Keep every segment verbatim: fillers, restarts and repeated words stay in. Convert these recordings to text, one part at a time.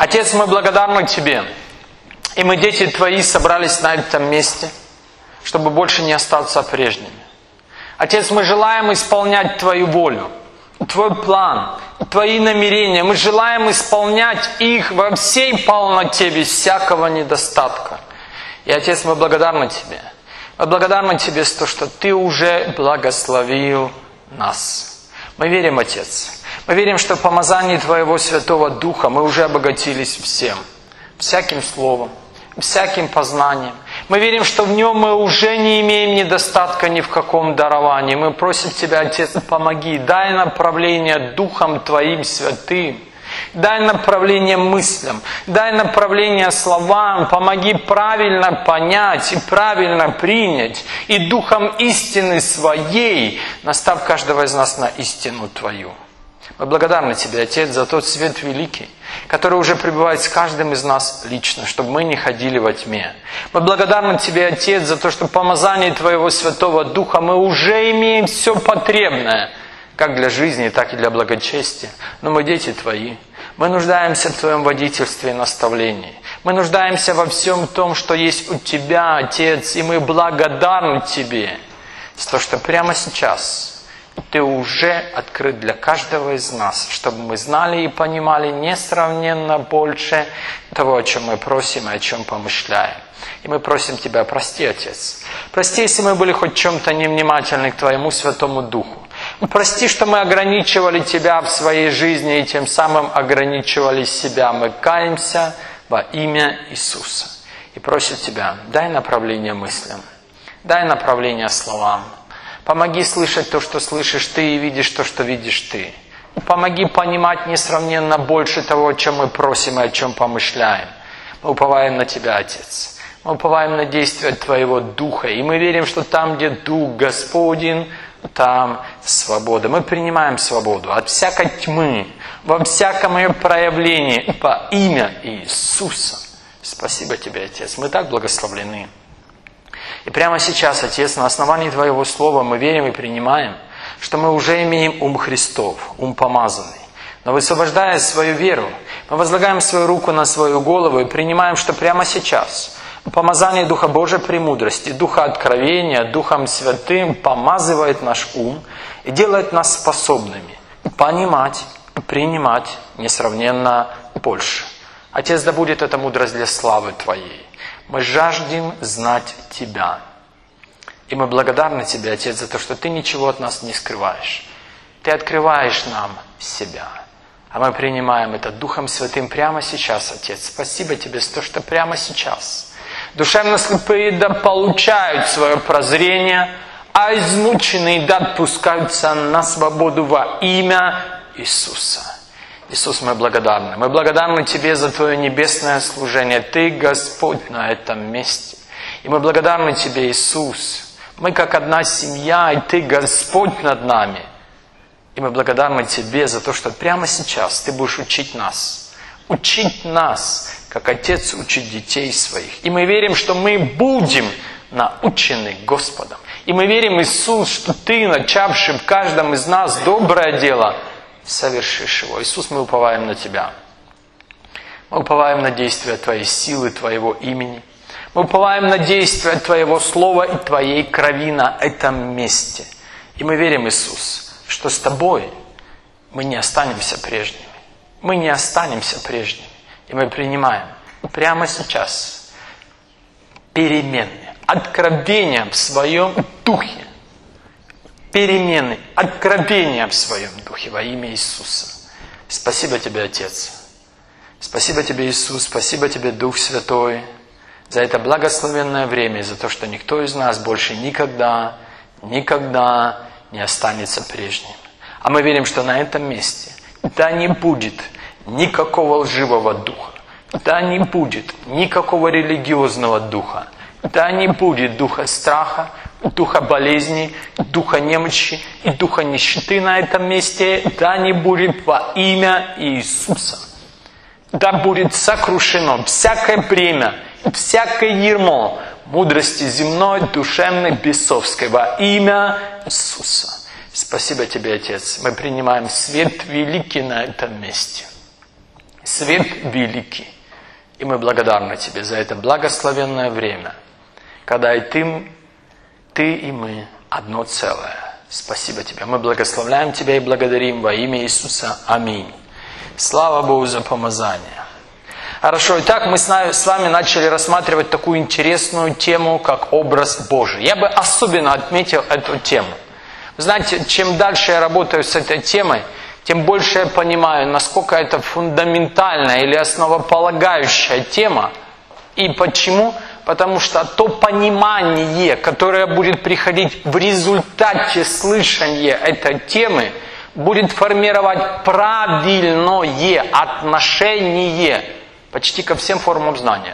Отец, мы благодарны Тебе. И мы, дети Твои, собрались на этом месте, чтобы больше не остаться прежними. Отец, мы желаем исполнять Твою волю, Твой план, Твои намерения. Мы желаем исполнять их во всей полноте, без всякого недостатка. И, Отец, мы благодарны Тебе. Мы благодарны Тебе за то, что Ты уже благословил нас. Мы верим, Отец. Мы верим, что в помазании Твоего Святого Духа мы уже обогатились всем. Всяким словом, всяким познанием. Мы верим, что в нем мы уже не имеем недостатка ни в каком даровании. Мы просим Тебя, Отец, помоги, дай направление Духом Твоим Святым. Дай направление мыслям, дай направление словам, помоги правильно понять и правильно принять. И Духом истины Своей настав каждого из нас на истину Твою. Мы благодарны Тебе, Отец, за тот свет великий, который уже пребывает с каждым из нас лично, чтобы мы не ходили во тьме. Мы благодарны Тебе, Отец, за то, что в помазании Твоего Святого Духа мы уже имеем все потребное, как для жизни, так и для благочестия. Но мы дети Твои. Мы нуждаемся в Твоем водительстве и наставлении. Мы нуждаемся во всем том, что есть у Тебя, Отец, и мы благодарны Тебе за то, что прямо сейчас Ты уже открыт для каждого из нас, чтобы мы знали и понимали несравненно больше того, о чем мы просим и о чем помышляем. И мы просим Тебя, прости, Отец. Прости, если мы были хоть чем-то невнимательны к Твоему Святому Духу. Прости, что мы ограничивали Тебя в своей жизни и тем самым ограничивали себя. Мы каемся во имя Иисуса. И просим Тебя, дай направление мыслям, дай направление словам. Помоги слышать то, что слышишь Ты, и видишь то, что видишь Ты. Помоги понимать несравненно больше того, о чем мы просим и о чем помышляем. Мы уповаем на Тебя, Отец. Мы уповаем на действие Твоего Духа. И мы верим, что там, где Дух Господень, там свобода. Мы принимаем свободу от всякой тьмы, во всяком ее проявлении во имя Иисуса. Спасибо Тебе, Отец. Мы так благословлены. И прямо сейчас, Отец, на основании Твоего Слова мы верим и принимаем, что мы уже имеем ум Христов, ум помазанный. Но высвобождая свою веру, мы возлагаем свою руку на свою голову и принимаем, что прямо сейчас помазание Духа Божьей премудрости, Духа откровения, Духом Святым помазывает наш ум и делает нас способными понимать, принимать несравненно больше. Отец, да будет эта мудрость для славы Твоей. Мы жаждем знать Тебя. И мы благодарны Тебе, Отец, за то, что Ты ничего от нас не скрываешь. Ты открываешь нам себя. А мы принимаем это Духом Святым прямо сейчас, Отец. Спасибо Тебе за то, что прямо сейчас душевно слепые да получают свое прозрение, а измученные да отпускаются на свободу во имя Иисуса. Иисус, мы благодарны. Мы благодарны Тебе за Твое небесное служение. Ты Господь на этом месте. И мы благодарны Тебе, Иисус. Мы как одна семья, и Ты Господь над нами. И мы благодарны Тебе за то, что прямо сейчас Ты будешь учить нас. Учить нас, как Отец учит детей своих. И мы верим, что мы будем научены Господом. И мы верим, Иисус, что Ты, начавший в каждом из нас доброе дело, совершишь его. Иисус, мы уповаем на Тебя. Мы уповаем на действие Твоей силы, Твоего имени. Мы уповаем на действие Твоего Слова и Твоей крови на этом месте. И мы верим, Иисус, что с Тобой мы не останемся прежними. Мы не останемся прежними. И мы принимаем прямо сейчас перемены, откровения в своем духе. Перемены, откровения в своем Духе во имя Иисуса. Спасибо Тебе, Отец. Спасибо Тебе, Иисус. Спасибо Тебе, Дух Святой, за это благословенное время и за то, что никто из нас больше никогда, никогда не останется прежним. А мы верим, что на этом месте да не будет никакого лживого духа, да не будет никакого религиозного духа, да не будет духа страха, духа болезни, духа немощи и духа нищеты на этом месте, да не будет во имя Иисуса. Да будет сокрушено всякое бремя, всякое ярмо мудрости земной, душевной, бесовской во имя Иисуса. Спасибо Тебе, Отец. Мы принимаем свет великий на этом месте. свет великий. И мы благодарны Тебе за это благословенное время, когда и Ты, Ты и мы одно целое. Спасибо Тебе. Мы благословляем Тебя и благодарим во имя Иисуса. Аминь. Слава Богу за помазание. Хорошо, итак, мы с вами начали рассматривать такую интересную тему, как образ Божий. Я бы особенно отметил эту тему. Вы знаете, чем дальше я работаю с этой темой, тем больше я понимаю, насколько это фундаментальная или основополагающая тема. И почему? Потому что то понимание, которое будет приходить в результате слышания этой темы, будет формировать правильное отношение почти ко всем формам знания.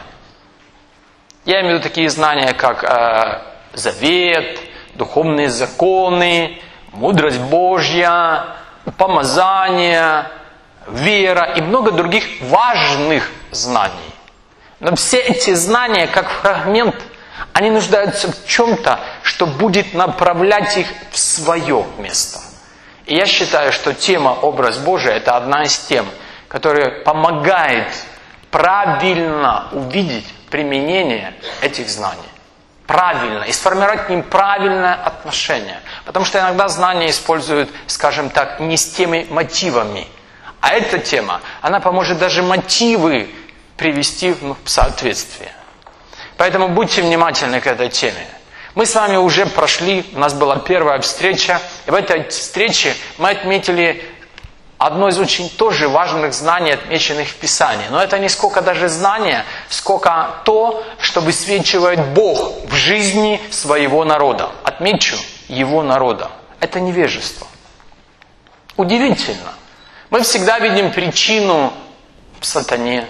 Я имею в виду такие знания, как э, завет, духовные законы, мудрость Божья, помазание, вера и много других важных знаний. Но все эти знания, как фрагмент, они нуждаются в чем-то, что будет направлять их в свое место. И я считаю, что тема «Образ Божий» – это одна из тем, которая помогает правильно увидеть применение этих знаний. Правильно. И сформировать к ним правильное отношение. Потому что иногда знания используют, скажем так, не с теми мотивами. А эта тема, она поможет даже мотивы привести в соответствие. Поэтому будьте внимательны к этой теме. Мы с вами уже прошли, у нас была первая встреча, и в этой встрече мы отметили одно из очень тоже важных знаний, отмеченных в Писании. Но это не сколько даже знания, сколько то, что высвечивает Бог в жизни своего народа. Отмечу, его народа. Это невежество. Удивительно. Мы всегда видим причину в сатане,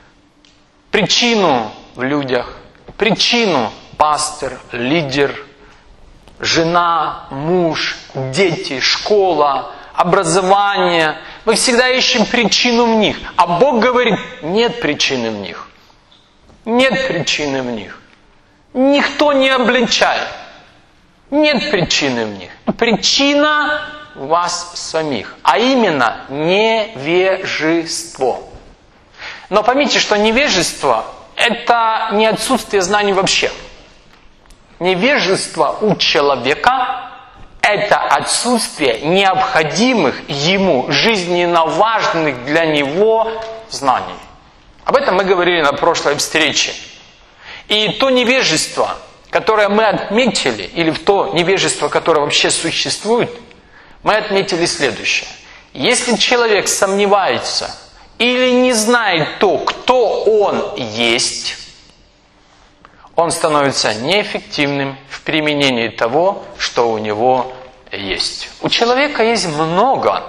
причину в людях, причину пастор, лидер, жена, муж, дети, школа, образование. Мы всегда ищем причину в них. А Бог говорит, нет причины в них. Нет причины в них. Никто не обличает. Нет причины в них. Причина в вас самих. А именно невежество. Но поймите, что невежество – это не отсутствие знаний вообще. Невежество у человека – это отсутствие необходимых ему, жизненно важных для него знаний. Об этом мы говорили на прошлой встрече. И то невежество, которое мы отметили, или в то невежество, которое вообще существует, мы отметили следующее. Если человек сомневается или не знает то, кто он есть, он становится неэффективным в применении того, что у него есть. У человека есть много.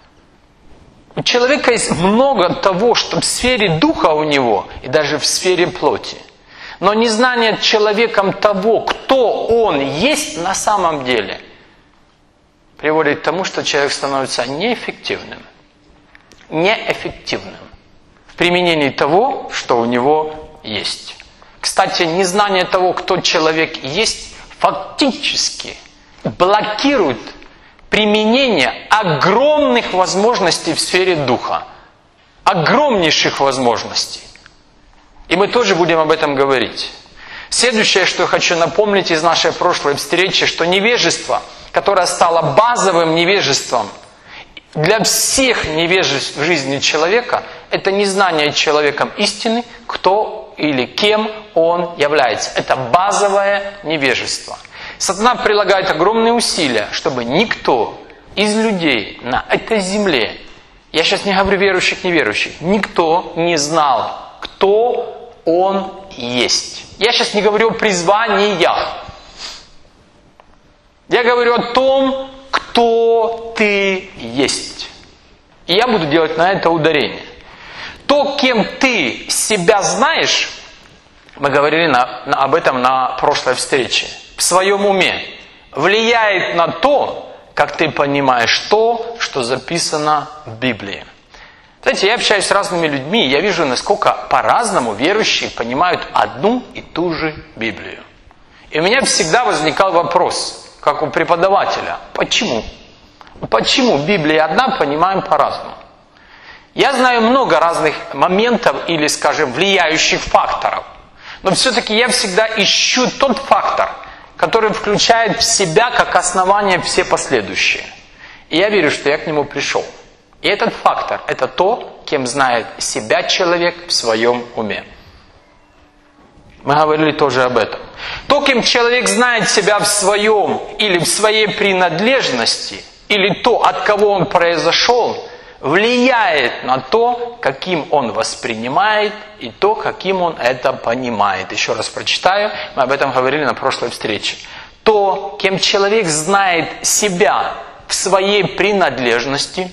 У человека есть много того, что в сфере духа у него, и даже в сфере плоти. Но незнание человеком того, кто он есть на самом деле, приводит к тому, что человек становится неэффективным. Неэффективным в применении того, что у него есть. Кстати, незнание того, кто человек есть, фактически блокирует применение огромных возможностей в сфере духа. Огромнейших возможностей. И мы тоже будем об этом говорить. Следующее, что я хочу напомнить из нашей прошлой встречи, что невежество, которое стало базовым невежеством для всех невежеств в жизни человека, это незнание человеком истины, кто или кем он является. Это базовое невежество. Сатана прилагает огромные усилия, чтобы никто из людей на этой земле, я сейчас не говорю верующих, неверующих, никто не знал, кто он есть. Я сейчас не говорю о призваниях. Я говорю о том, кто ты есть. И я буду делать на это ударение. То, кем ты себя знаешь, мы говорили на, на, об этом на прошлой встрече, в своем уме, влияет на то, как ты понимаешь то, что записано в Библии. Знаете, я общаюсь с разными людьми, и я вижу, насколько по-разному верующие понимают одну и ту же Библию. И у меня всегда возникал вопрос, как у преподавателя, почему? Почему Библия одна, понимаем по-разному? Я знаю много разных моментов или, скажем, влияющих факторов. Но все-таки я всегда ищу тот фактор, который включает в себя как основание все последующие. И я верю, что я к нему пришел. И этот фактор – это то, кем знает себя человек в своем уме. Мы говорили тоже об этом. То, кем человек знает себя в своем или в своей принадлежности, или то, от кого он произошел, влияет на то, каким он воспринимает, и то, каким он это понимает. Еще раз прочитаю, мы об этом говорили на прошлой встрече. То, кем человек знает себя в своей принадлежности,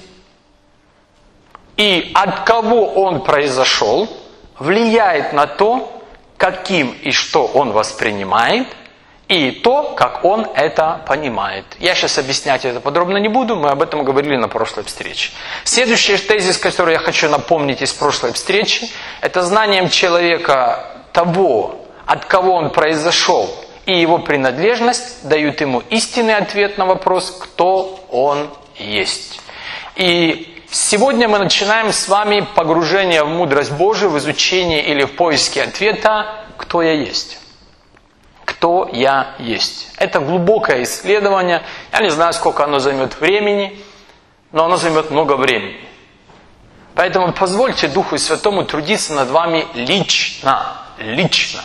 и от кого он произошел, влияет на то, каким и что он воспринимает, и то, как он это понимает. Я сейчас объяснять это подробно не буду, мы об этом говорили на прошлой встрече. Следующий тезис, который я хочу напомнить из прошлой встречи, это знанием человека того, от кого он произошел, и его принадлежность дают ему истинный ответ на вопрос, кто он есть. И сегодня мы начинаем с вами погружение в мудрость Божию, в изучение или в поиске ответа, кто я есть. Кто я есть. Это глубокое исследование. Я не знаю, сколько оно займет времени, но оно займет много времени. Поэтому позвольте Духу Святому трудиться над вами лично. Лично.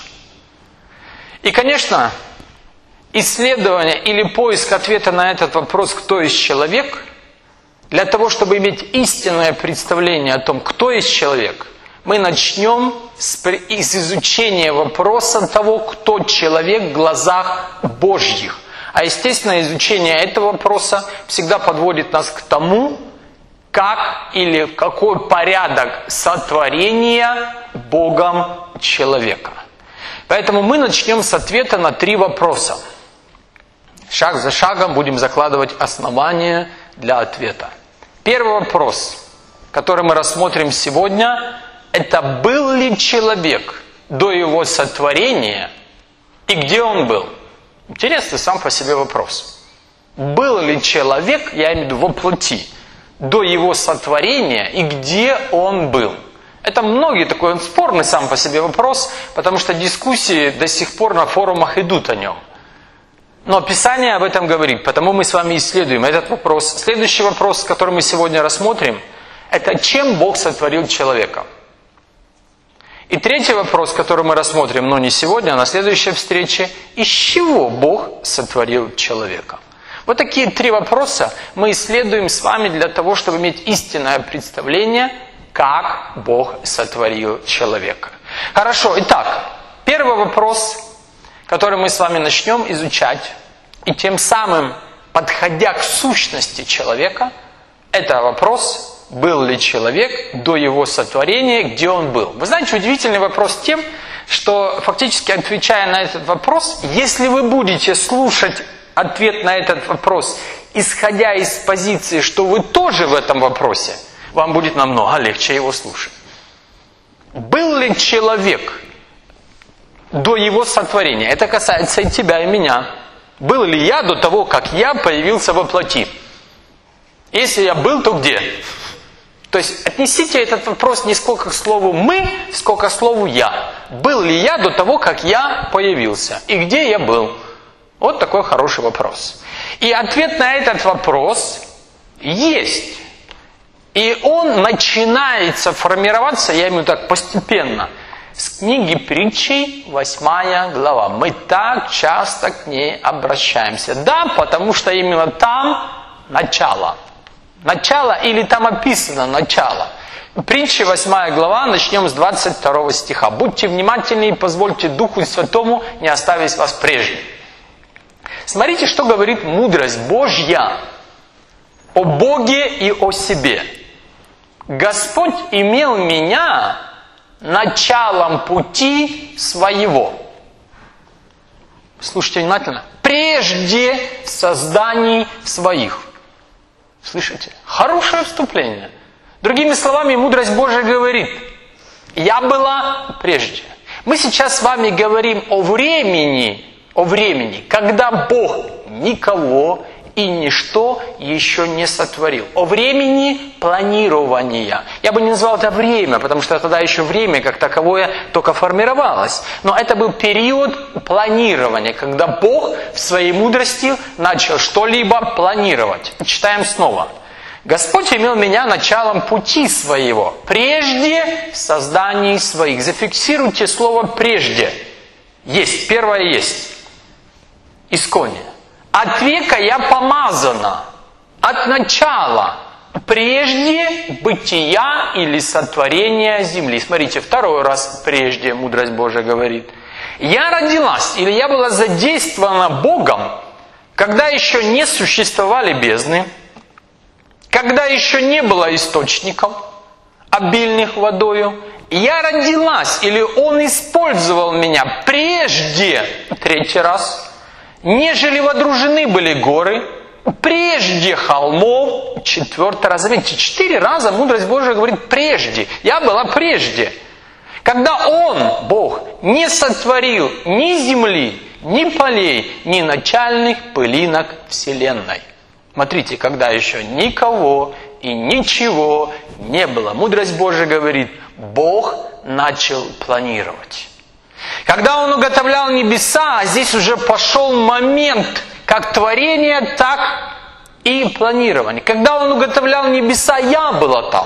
И, конечно, исследование или поиск ответа на этот вопрос, кто есть человек, для того, чтобы иметь истинное представление о том, кто есть человек, мы начнем с изучения вопроса того, кто человек в глазах Божьих. А естественно, изучение этого вопроса всегда подводит нас к тому, как или какой порядок сотворения Богом человека. Поэтому мы начнем с ответа на три вопроса. Шаг за шагом будем закладывать основания для ответа. Первый вопрос, который мы рассмотрим сегодня, это был ли человек до его сотворения и где он был? Интересный сам по себе вопрос. Был ли человек, я имею в виду во плоти, до его сотворения и где он был? Это многие такой он спорный сам по себе вопрос, потому что дискуссии до сих пор на форумах идут о нем. Но Писание об этом говорит, потому мы с вами исследуем этот вопрос. Следующий вопрос, который мы сегодня рассмотрим, это чем Бог сотворил человека. И третий вопрос, который мы рассмотрим, но не сегодня, а на следующей встрече, из чего Бог сотворил человека. Вот такие три вопроса мы исследуем с вами для того, чтобы иметь истинное представление, как Бог сотворил человека. Хорошо, итак, первый вопрос, который мы с вами начнем изучать, и тем самым, подходя к сущности человека, это вопрос, был ли человек до его сотворения, где он был. Вы знаете, удивительный вопрос тем, что фактически отвечая на этот вопрос, если вы будете слушать ответ на этот вопрос, исходя из позиции, что вы тоже в этом вопросе, вам будет намного легче его слушать. Был ли человек до его сотворения? Это касается и тебя, и меня. Был ли я до того, как я появился во плоти? Если я был, то где? То есть отнесите этот вопрос не сколько к слову «мы», сколько к слову «я». Был ли я до того, как я появился? И где я был? Вот такой хороший вопрос. И ответ на этот вопрос есть. И он начинается формироваться, я имею так, постепенно, с книги Притчей, восьмая глава. Мы так часто к ней обращаемся. Да, потому что именно там начало. Начало или там описано начало. Притча, восьмая глава, начнем с двадцать второго стиха. Будьте внимательны и позвольте Духу Святому не оставить вас прежним. Смотрите, что говорит мудрость Божья о Боге и о себе. Господь имел меня началом пути своего. Слушайте внимательно. Прежде созданий своих. Слышите? Хорошее вступление. Другими словами, мудрость Божия говорит, я была прежде. Мы сейчас с вами говорим о времени, о времени, когда Бог никого и ничто еще не сотворил. О времени планирования. Я бы не назвал это время, потому что тогда еще время как таковое только формировалось. Но это был период планирования, когда Бог в своей мудрости начал что-либо планировать. Читаем снова. Господь имел меня началом пути своего, прежде в создании своих. Зафиксируйте слово «прежде». Есть, первое есть. Исконе. От века я помазана, от начала, прежде бытия или сотворения земли. Смотрите, второй раз прежде, мудрость Божия говорит. Я родилась, или я была задействована Богом, когда еще не существовали бездны, когда еще не было источников, обильных водою. Я родилась, или Он использовал меня прежде, третий раз, нежели водружены были горы, прежде холмов, четвертый раз. Заметьте, четыре раза мудрость Божия говорит прежде. Я была прежде. Когда Он, Бог, не сотворил ни земли, ни полей, ни начальных пылинок вселенной. Смотрите, когда еще никого и ничего не было. Мудрость Божия говорит, Бог начал планировать. Когда Он уготовлял небеса, а здесь уже пошел момент как творения, так и планирования. Когда Он уготовлял небеса, я была там.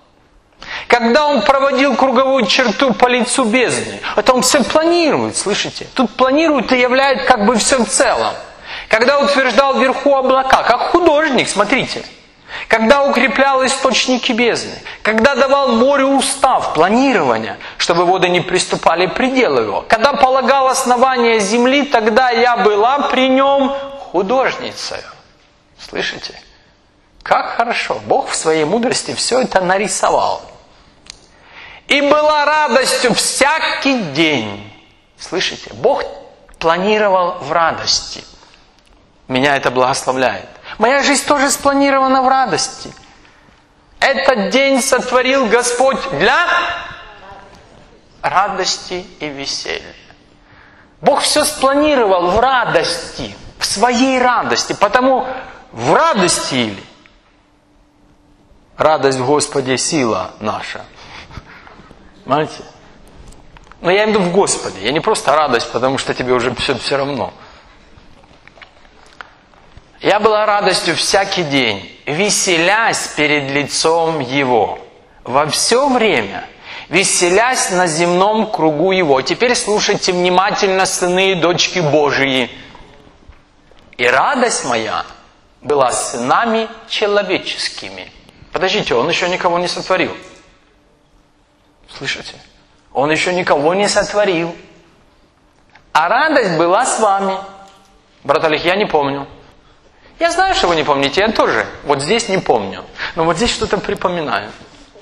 Когда Он проводил круговую черту по лицу бездны, это Он все планирует, слышите? Тут планирует и являет как бы все в целом. Когда утверждал вверху облака, как художник, смотрите. Когда укреплял источники бездны. Когда давал морю устав, планирования, чтобы воды не приступали к пределу его. Когда полагал основание земли, тогда я была при нем художницей. Слышите? Как хорошо. Бог в своей мудрости все это нарисовал. И была радостью всякий день. Слышите? Бог планировал в радости. Меня это благословляет. Моя жизнь тоже спланирована в радости. Этот день сотворил Господь для радости и веселья. Бог все спланировал в радости, в своей радости. Потому в радости или радость в Господе сила наша. Понимаете? Но я имею в виду в Господе. Я не просто радость, потому что тебе уже все, все равно. Я была радостью всякий день, веселясь перед лицом Его. Во все время, веселясь на земном кругу Его. Теперь слушайте внимательно, сыны и дочки Божии. И радость моя была с сынами человеческими. Подождите, Он еще никого не сотворил. Слышите? Он еще никого не сотворил. А радость была с вами. Брат Олег, я не помню. Я знаю, что вы не помните, я тоже. Вот здесь не помню. Но вот здесь что-то припоминаю.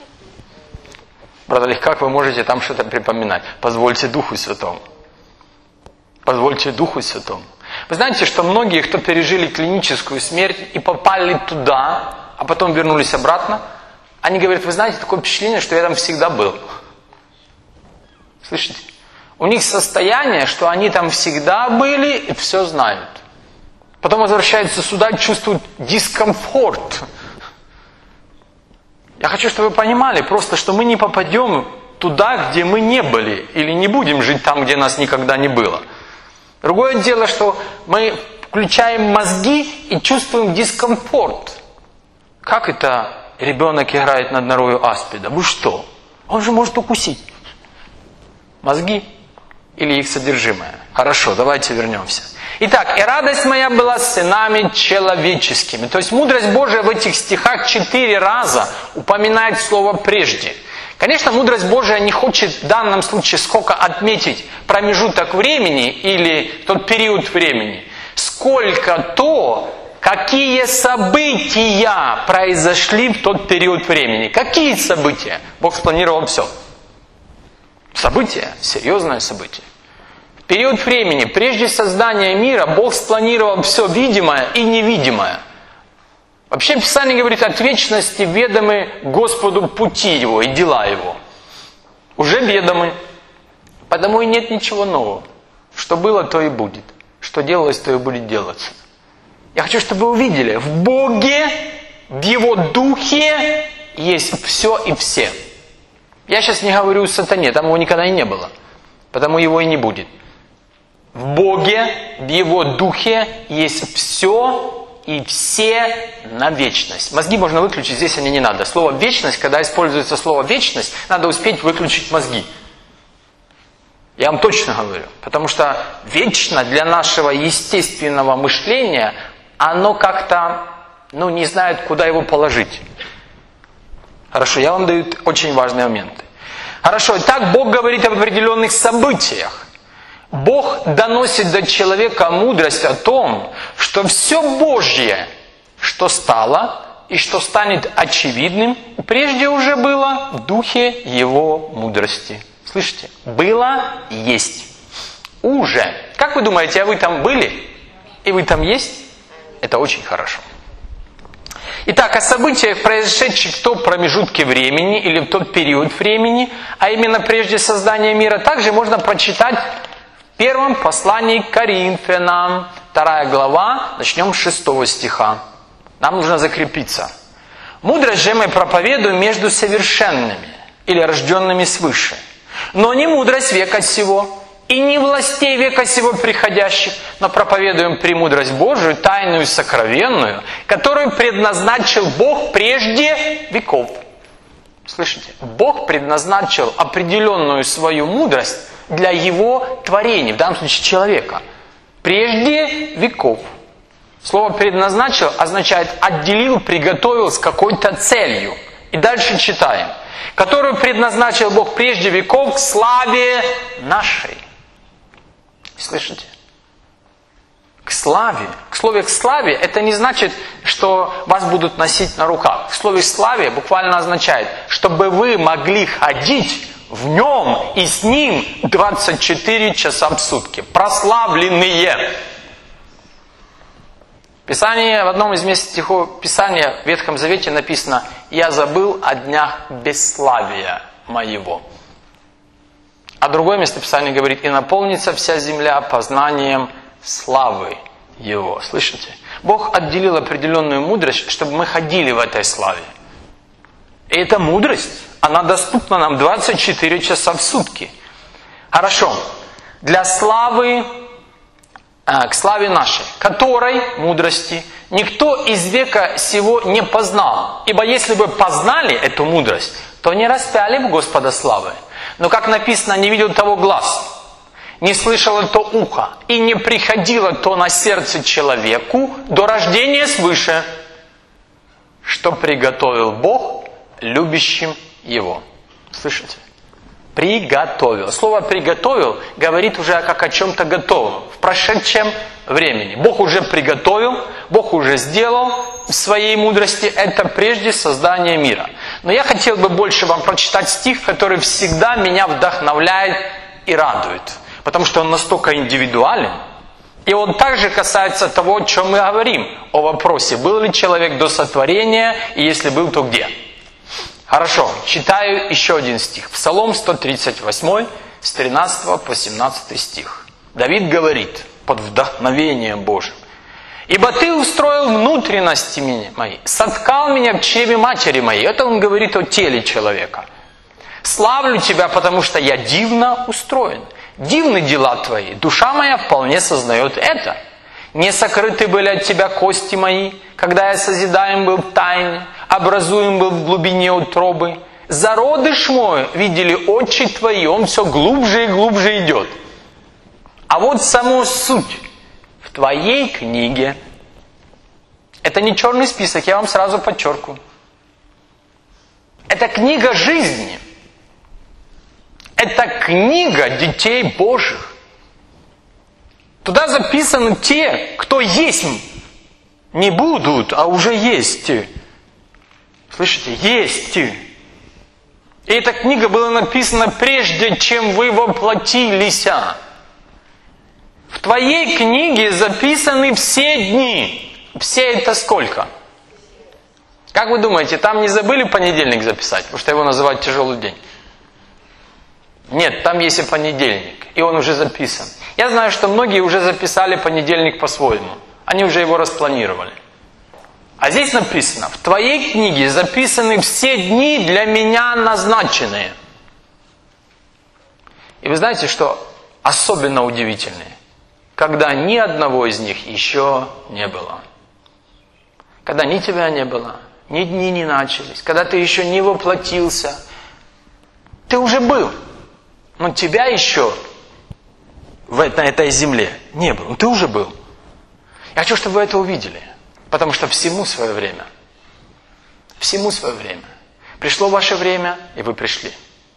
Брат Олег, как вы можете там что-то припоминать? Позвольте Духу Святому. Позвольте Духу Святому. Вы знаете, что многие, кто пережили клиническую смерть и попали туда, а потом вернулись обратно, они говорят, вы знаете, такое впечатление, что я там всегда был. Слышите? У них состояние, что они там всегда были и все знают. Потом возвращаются сюда и чувствуют дискомфорт. Я хочу, чтобы вы понимали просто, что мы не попадем туда, где мы не были. Или не будем жить там, где нас никогда не было. Другое дело, что мы включаем мозги и чувствуем дискомфорт. Как это ребенок играет над норою аспида? Вы что? Он же может укусить. Мозги или их содержимое? Хорошо, давайте вернемся. Итак, и радость моя была с сынами человеческими. То есть мудрость Божия в этих стихах четыре раза упоминает слово «прежде». Конечно, мудрость Божия не хочет в данном случае сколько отметить промежуток времени или тот период времени, сколько то, какие события произошли в тот период времени. Какие события? Бог спланировал все. Событие, серьезное событие. В период времени, прежде создания мира, Бог спланировал все видимое и невидимое. Вообще Писание говорит, от вечности ведомы Господу пути Его и дела Его. Уже ведомы. Потому и нет ничего нового. Что было, то и будет. Что делалось, то и будет делаться. Я хочу, чтобы вы увидели, в Боге, в Его Духе есть все и все. Я сейчас не говорю о сатане, там его никогда и не было, потому его и не будет. В Боге, в Его Духе есть все и все на вечность. Мозги можно выключить, здесь они не надо. Слово «вечность», когда используется слово «вечность», надо успеть выключить мозги. Я вам точно говорю. Потому что вечно для нашего естественного мышления, оно как-то, ну, не знает, куда его положить. Хорошо, я вам даю очень важные моменты. Хорошо, итак, Бог говорит об определенных событиях. Бог доносит до человека мудрость о том, что все Божье, что стало и что станет очевидным, прежде уже было в духе Его мудрости. Слышите? Было и есть. Уже. Как вы думаете, а вы там были? И вы там есть? Это очень хорошо. Итак, о событиях, произошедших в том промежутке времени или в тот период времени, а именно прежде создания мира, также можно прочитать в первом послании к Коринфянам, вторая глава, начнем с шестого стиха. Нам нужно закрепиться. «Мудрость же мы проповедуем между совершенными или рожденными свыше, но не мудрость века сего, и не властей века сего приходящих, но проповедуем премудрость Божию, тайную и сокровенную, которую предназначил Бог прежде веков». Слышите? Бог предназначил определенную свою мудрость для Его творения, в данном случае человека, прежде веков. Слово «предназначил» означает «отделил, приготовил с какой-то целью». И дальше читаем. «Которую предназначил Бог прежде веков к славе нашей». Слышите? К славе. К слову «к славе» это не значит, что вас будут носить на руках. К слову «славе» буквально означает, чтобы вы могли ходить в нем и с ним двадцать четыре часа в сутки. Прославленные. Писание, в одном из мест стихов Писания в Ветхом Завете написано: «Я забыл о днях бесславия моего». А другое место Писания говорит: «И наполнится вся земля познанием славы Его». Слышите? Бог отделил определенную мудрость, чтобы мы ходили в этой славе. И эта мудрость, она доступна нам двадцать четыре часа в сутки. Хорошо. Для славы, э, к славе нашей, которой, мудрости, никто из века сего не познал. Ибо если бы познали эту мудрость, то не распяли бы Господа славы. Но, как написано, не видел того глаз, не слышало то ухо, и не приходило то на сердце человеку до рождения свыше, что приготовил Бог любящим Его. Слышите? Приготовил. Слово «приготовил» говорит уже как о чем-то готовом, в прошедшем времени. Бог уже приготовил, Бог уже сделал в своей мудрости это прежде создания мира. Но я хотел бы больше вам прочитать стих, который всегда меня вдохновляет и радует. Потому что он настолько индивидуален. И он также касается того, о чем мы говорим. О вопросе, был ли человек до сотворения, и если был, то где. Хорошо, читаю еще один стих. Псалом сто тридцать восемь, с тринадцатого по семнадцатый стих. Давид говорит под вдохновением Божьим: «Ибо ты устроил внутренности мои, соткал меня в чреве матери моей». Это он говорит о теле человека. «Славлю тебя, потому что я дивно устроен. Дивны дела твои, душа моя вполне сознает это. Не сокрыты были от тебя кости мои, когда я созидаем был в тайне, образуем был в глубине утробы. Зародыш мой видели очи твои, он все глубже и глубже идет. А вот саму суть в твоей книге». Это не черный список, я вам сразу подчеркну. Это книга жизни. Это книга детей Божьих. Туда записаны те, кто есть. Не будут, а уже есть. Слышите? Есть. И эта книга была написана прежде, чем вы воплотились. В твоей книге записаны все дни. Все это сколько? Как вы думаете, там не забыли понедельник записать? Потому что его называют тяжелый день. Нет, там есть и понедельник. И он уже записан. Я знаю, что многие уже записали понедельник по-своему. Они уже его распланировали. А здесь написано, в твоей книге записаны все дни для меня назначенные. И вы знаете, что особенно удивительное? Когда ни одного из них еще не было. Когда ни тебя не было, ни дни не начались, когда ты еще не воплотился, ты уже был, но тебя еще в, на этой земле не было, но ты уже был. Я хочу, чтобы вы это увидели, потому что всему свое время. Всему свое время. Пришло ваше время, и вы пришли.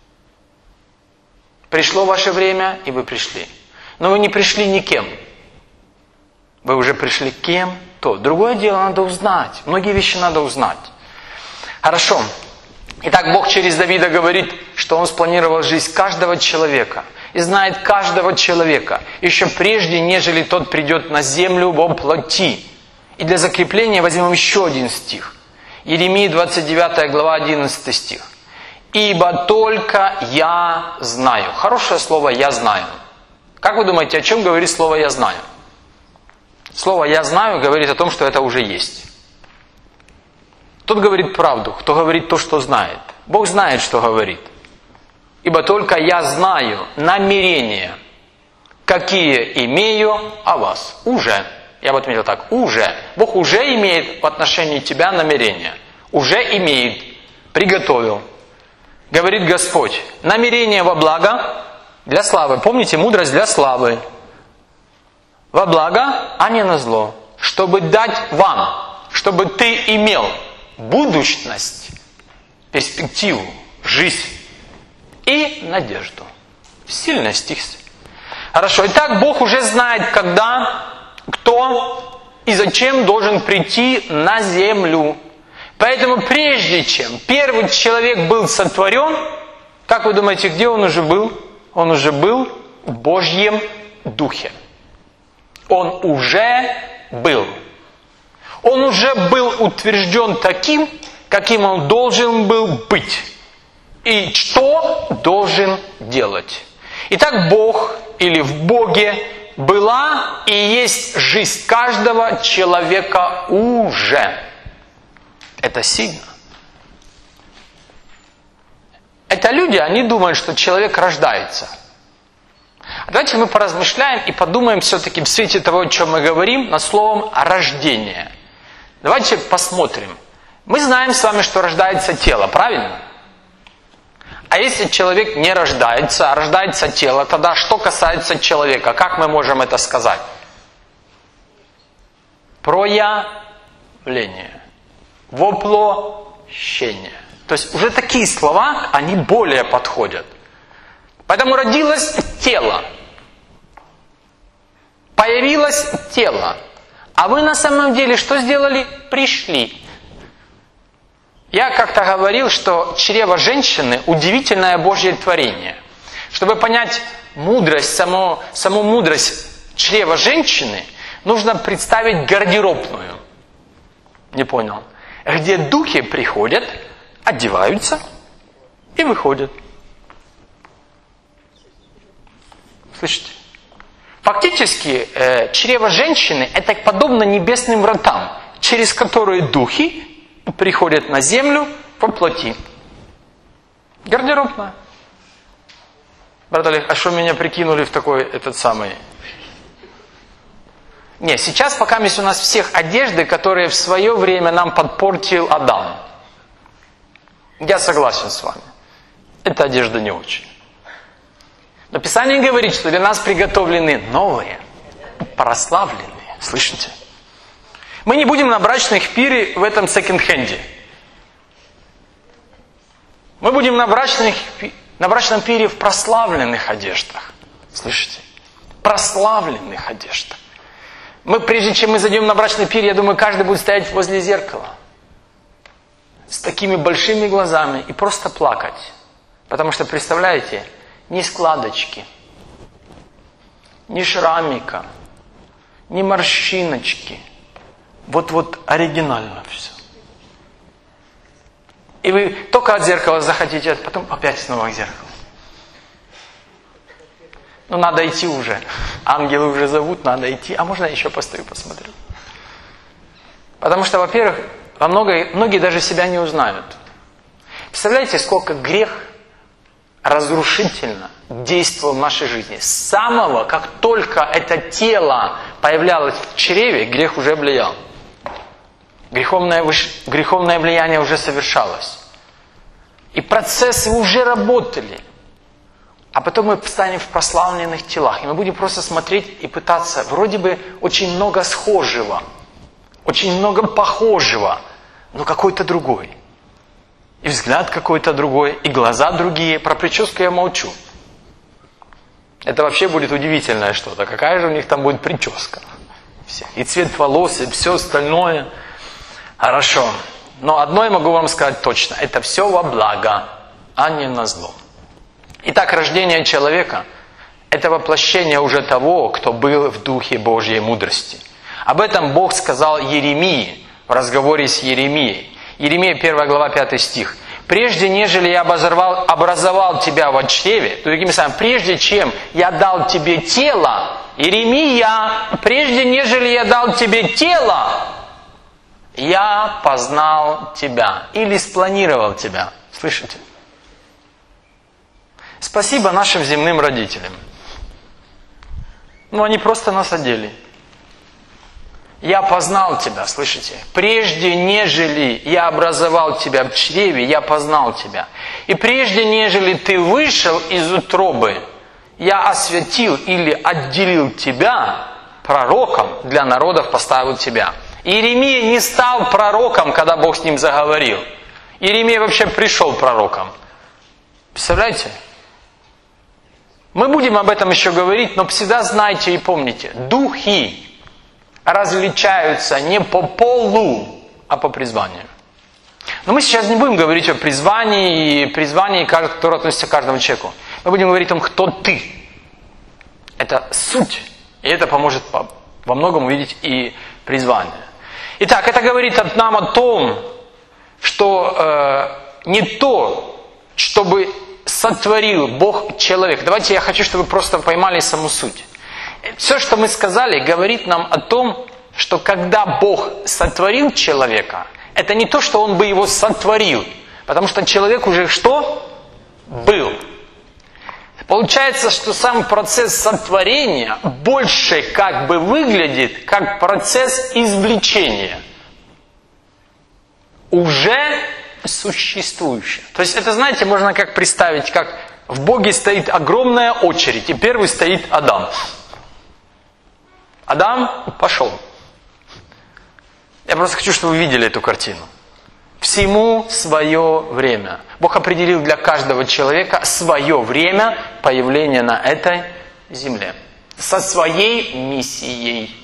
Пришло ваше время, и вы пришли. Но вы не пришли никем. Вы уже пришли кем-то. Другое дело надо узнать. Многие вещи надо узнать. Хорошо. Итак, Бог через Давида говорит, что Он спланировал жизнь каждого человека. И знает каждого человека. Еще прежде, нежели тот придет на землю во плоти. И для закрепления возьмем еще один стих. Иеремия двадцать девятая глава, одиннадцатый стих. «Ибо только я знаю». Хорошее слово «я знаю». Как вы думаете, о чем говорит слово «я знаю»? Слово «я знаю» говорит о том, что это уже есть. Тот говорит правду, кто говорит то, что знает. Бог знает, что говорит. «Ибо только я знаю намерения, какие имею о вас». Уже. Я бы отметил так. Уже. Бог уже имеет в отношении тебя намерения. Уже имеет. Приготовил. Говорит Господь. Намерение во благо для славы. Помните, мудрость для славы. Во благо, а не на зло. Чтобы дать вам, чтобы ты имел будущность, перспективу, жизнь и надежду. Сильный стих. Хорошо. Итак, Бог уже знает, когда, кто и зачем должен прийти на землю. Поэтому прежде чем первый человек был сотворен, как вы думаете, где он уже был? Он уже был в Божьем Духе. Он уже был. Он уже был утвержден таким, каким он должен был быть. И что должен делать. Итак, Бог или в Боге была и есть жизнь каждого человека уже. Это сильно. Это люди, они думают, что человек рождается. А давайте мы поразмышляем и подумаем все-таки в свете того, о чем мы говорим, над словом «рождение». Давайте посмотрим. Мы знаем с вами, что рождается тело, правильно? А если человек не рождается, а рождается тело, тогда что касается человека? Как мы можем это сказать? Проявление. Воплощение. То есть уже такие слова, они более подходят. Поэтому родилось тело. Появилось тело. А вы на самом деле что сделали? Пришли. Я как-то говорил, что чрево женщины – удивительное Божье творение. Чтобы понять мудрость, саму, саму мудрость чрева женщины, нужно представить гардеробную. Не понял. Где духи приходят, одеваются и выходят. Слышите? Фактически, э, чрево женщины – это подобно небесным вратам, через которые духи приходят на землю по плоти. Гардеробная. Брат Олег, а что меня прикинули в такой этот самый... Не, сейчас пока есть у нас всех одежды, которые в свое время нам подпортил Адам. Я согласен с вами. Эта одежда не очень. Но Писание говорит, что для нас приготовлены новые, прославленные. Слышите? Мы не будем на брачных пире в этом секонд-хенде. Мы будем на, брачных, на брачном пире в прославленных одеждах. Слышите? Прославленных одеждах. Мы, прежде чем мы зайдем на брачный пир, я думаю, каждый будет стоять возле зеркала. С такими большими глазами и просто плакать. Потому что, представляете, ни складочки, ни шрамика, ни морщиночки. Вот-вот оригинально все. И вы только от зеркала захотите, а потом опять снова к зеркалу. Ну, надо идти уже. Ангелы уже зовут, надо идти. А можно я еще постою, посмотрю? Потому что, во-первых, во многое, многие даже себя не узнают. Представляете, сколько грех разрушительно действовал в нашей жизни. С самого, как только это тело появлялось в чреве, грех уже влиял. Греховное, греховное влияние уже совершалось. И процессы уже работали. А потом мы встанем в прославленных телах. И мы будем просто смотреть и пытаться. Вроде бы очень много схожего. Очень много похожего. Но какой-то другой. И взгляд какой-то другой. И глаза другие. Про прическу я молчу. Это вообще будет удивительное что-то. Какая же у них там будет прическа. И цвет волос, и все остальное. Хорошо. Но одно я могу вам сказать точно. Это все во благо, а не на зло. Итак, рождение человека – это воплощение уже того, кто был в Духе Божьей мудрости. Об этом Бог сказал Иеремии в разговоре с Иеремией. Иеремия первая глава пятый стих. «Прежде, нежели я образовал, образовал тебя во чреве», то другими словами, прежде чем я дал тебе тело, Иеремия, прежде нежели я дал тебе тело, я познал тебя или спланировал тебя. Слышите? Спасибо нашим земным родителям. Ну, они просто нас одели. Я познал тебя, слышите? Прежде, нежели я образовал тебя в чреве, я познал тебя. И прежде, нежели ты вышел из утробы, я осветил или отделил тебя пророком, для народов поставил тебя. Иеремия не стал пророком, когда Бог с ним заговорил. Иеремия вообще пришел пророком. Представляете? Мы будем об этом еще говорить, но всегда знайте и помните, духи различаются не по полу, а по призванию. Но мы сейчас не будем говорить о призвании и призвании, которое относится к каждому человеку. Мы будем говорить о том, кто ты. Это суть. И это поможет во многом увидеть и призвание. Итак, это говорит нам о том, что э, не то, чтобы сотворил Бог человека. Давайте я хочу, чтобы вы просто поймали саму суть. Все, что мы сказали, говорит нам о том, что когда Бог сотворил человека, это не то, что Он бы его сотворил, потому что человек уже что? Был. Получается, что сам процесс сотворения больше как бы выглядит как процесс извлечения уже существующего. То есть это, знаете, можно как представить, как в Боге стоит огромная очередь, и первый стоит Адам. Адам пошел. Я просто хочу, чтобы вы видели эту картину. Всему свое время. Бог определил для каждого человека свое время появления на этой земле. Со своей миссией.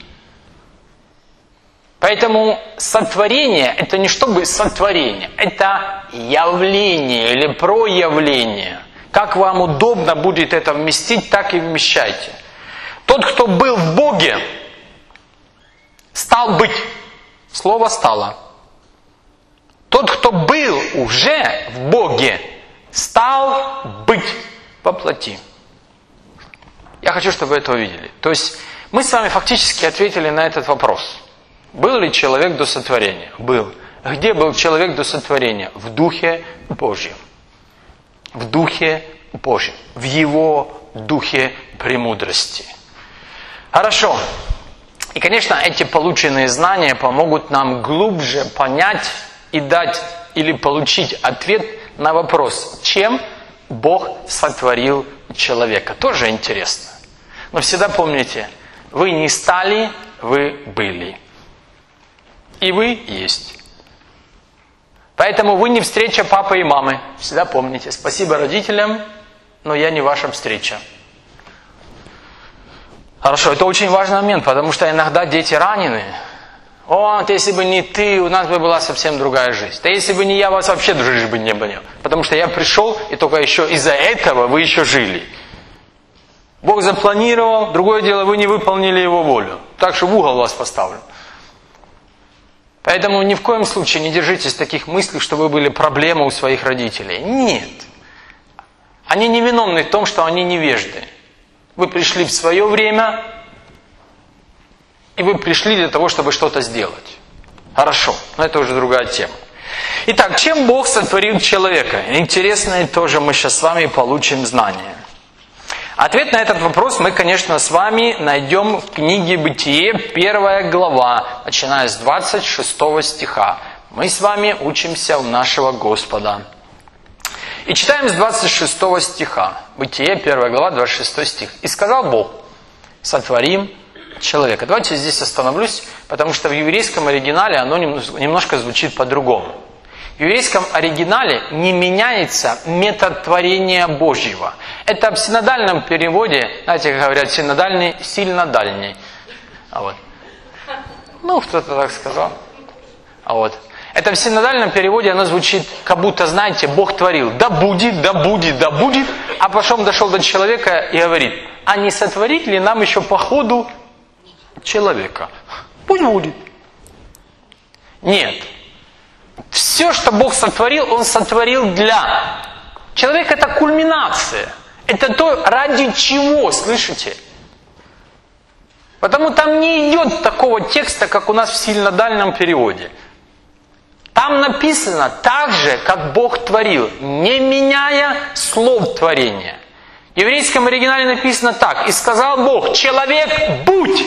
Поэтому сотворение – это не чтобы сотворение. Это явление или проявление. Как вам удобно будет это вместить, так и вмещайте. Тот, кто был в Боге, стал быть. Слово «стало». Тот, кто был уже в Боге, стал быть во плоти. Я хочу, чтобы вы это увидели. То есть, мы с вами фактически ответили на этот вопрос. Был ли человек до сотворения? Был. Где был человек до сотворения? В Духе Божьем. В Духе Божьем. В Его Духе премудрости. Хорошо. И, конечно, эти полученные знания помогут нам глубже понять и дать или получить ответ на вопрос, чем Бог сотворил человека. Тоже интересно. Но всегда помните, вы не стали, вы были. И вы есть. Поэтому вы не встреча папы и мамы. Всегда помните. Спасибо родителям, но я не ваша встреча. Хорошо, это очень важный момент, потому что иногда дети ранены. О, если бы не ты, у нас бы была совсем другая жизнь. Да если бы не я, вас вообще жить бы не было. Потому что я пришел, и только еще из-за этого вы еще жили. Бог запланировал, другое дело, вы не выполнили Его волю. Так что в угол вас поставлю. Поэтому ни в коем случае не держитесь таких мыслей, что вы были проблемой у своих родителей. Нет. Они не виновны в том, что они невежды. Вы пришли в свое время, и вы пришли для того, чтобы что-то сделать. Хорошо, но это уже другая тема. Итак, чем Бог сотворил человека? Интересно, и тоже мы сейчас с вами получим знания. Ответ на этот вопрос мы, конечно, с вами найдем в книге Бытие, первая глава, начиная с двадцать шестого стиха. Мы с вами учимся у нашего Господа. И читаем с двадцать шестого стиха. Бытие, первая глава, двадцать шестой стих. «И сказал Бог, сотворим человека». Давайте здесь остановлюсь, потому что в еврейском оригинале оно немножко звучит по-другому. В еврейском оригинале не меняется метод творения Божьего. Это в синодальном переводе, знаете, как говорят, синодальный сильно дальний. А вот. Ну, кто-то так сказал. А вот. Это в синодальном переводе оно звучит, как будто, знаете, Бог творил. Да будет, да будет, да будет. А потом дошел до человека и говорит, а не сотворить ли нам еще по ходу человека? Пусть будет. Нет. Все, что Бог сотворил, Он сотворил для. Человек это кульминация. Это то, ради чего, слышите? Потому там не идет такого текста, как у нас в сильнодальном переводе. Там написано так же, как Бог творил, не меняя слов творения. В еврейском оригинале написано так. «И сказал Бог, человек, будь!»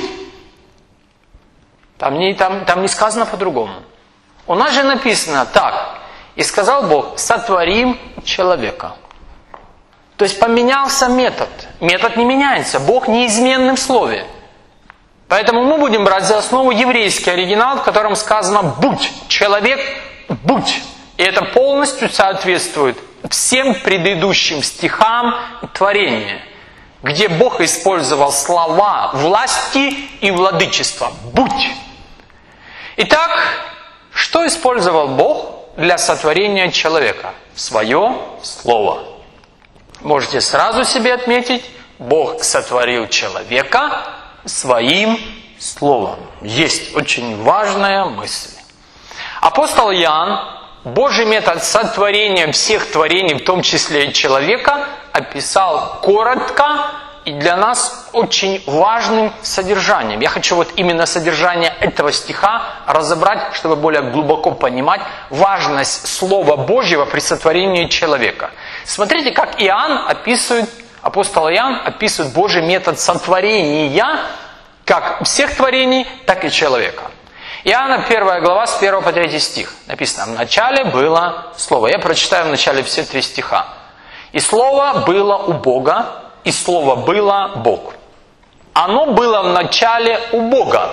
Там не, там, там не сказано по-другому. У нас же написано так. «И сказал Бог, сотворим человека». То есть поменялся метод. Метод не меняется. Бог неизменный в слове. Поэтому мы будем брать за основу еврейский оригинал, в котором сказано «будь». Человек, будь. И это полностью соответствует всем предыдущим стихам творения, где Бог использовал слова власти и владычества. Будь. Итак, что использовал Бог для сотворения человека? Свое слово. Можете сразу себе отметить, Бог сотворил человека своим словом. Есть очень важная мысль. Апостол Иоанн Божий метод сотворения всех творений, в том числе и человека, описал коротко и для нас очень важным содержанием. Я хочу вот именно содержание этого стиха разобрать, чтобы более глубоко понимать важность Слова Божьего при сотворении человека. Смотрите, как Иоанн описывает, апостол Иоанн описывает Божий метод сотворения как всех творений, так и человека. Иоанна первая глава с первого по третий стих. Написано, в начале было Слово. Я прочитаю в начале все три стиха. И Слово было у Бога, и Слово было Бог. Оно было в начале у Бога.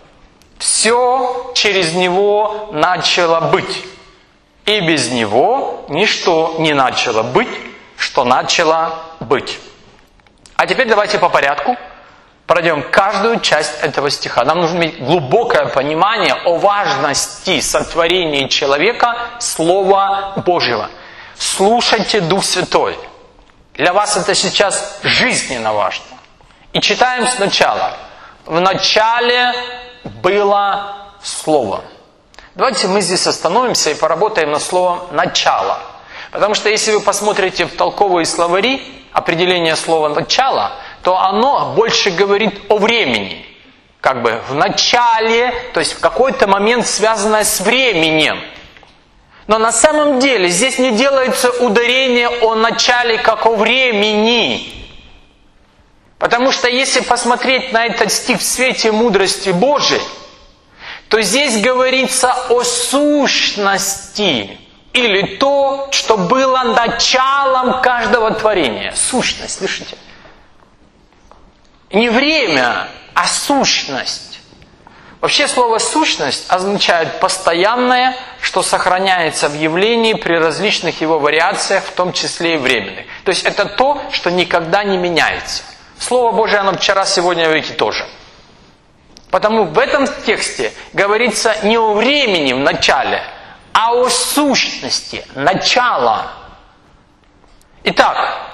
Все через Него начало быть. И без Него ничто не начало быть, что начало быть. А теперь давайте по порядку пройдем каждую часть этого стиха. Нам нужно иметь глубокое понимание о важности сотворения человека Слова Божьего. Слушайте Дух Святой. Для вас это сейчас жизненно важно. И читаем сначала. В начале было Слово. Давайте мы здесь остановимся и поработаем над словом «начало». Потому что если вы посмотрите в толковые словари определение слова «начало», то оно больше говорит о времени. Как бы в начале, то есть в какой-то момент связанное с временем. Но на самом деле здесь не делается ударение о начале как о времени. Потому что если посмотреть на этот стих в свете мудрости Божией, то здесь говорится о сущности. Или то, что было началом каждого творения. Сущность, слышите? Не время, а сущность. Вообще слово «сущность» означает постоянное, что сохраняется в явлении при различных его вариациях, в том числе и временных. То есть это то, что никогда не меняется. Слово Божие, оно вчера, сегодня, веки тоже. Потому в этом тексте говорится не о времени в начале, а о сущности, начала. Итак,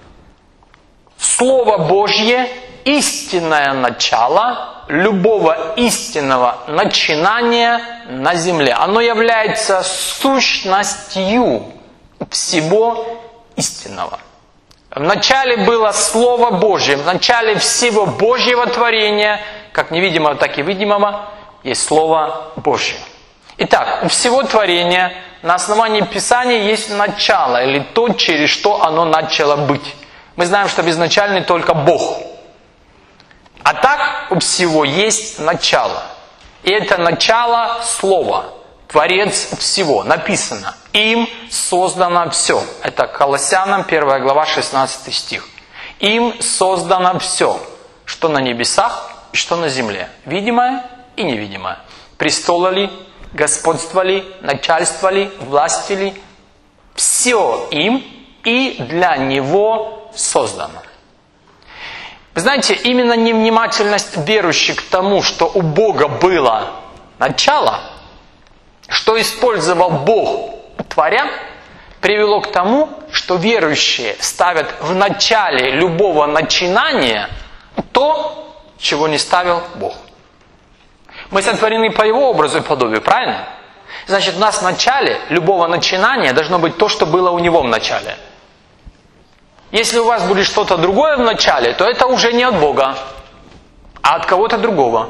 Слово Божье – истинное начало любого истинного начинания на земле. Оно является сущностью всего истинного. В начале было Слово Божье, в начале всего Божьего творения, как невидимого, так и видимого, есть Слово Божье. Итак, у всего творения на основании Писания есть начало, или то, через что оно начало быть. Мы знаем, что безначальный только Бог. А так у всего есть начало. И это начало Слова, Творец всего. Написано, им создано все. Это Колоссянам первая глава, шестнадцатый стих. Им создано все, что на небесах и что на земле. Видимое и невидимое. Престолы ли, господство ли, начальство ли, власть ли. Все им и для Него создано. Вы знаете, именно невнимательность верующих к тому, что у Бога было начало, что использовал Бог, творя, привело к тому, что верующие ставят в начале любого начинания то, чего не ставил Бог. Мы сотворены по Его образу и подобию, правильно? Значит, у нас в начале любого начинания должно быть то, что было у Него в начале. Если у вас будет что-то другое в начале, то это уже не от Бога, а от кого-то другого.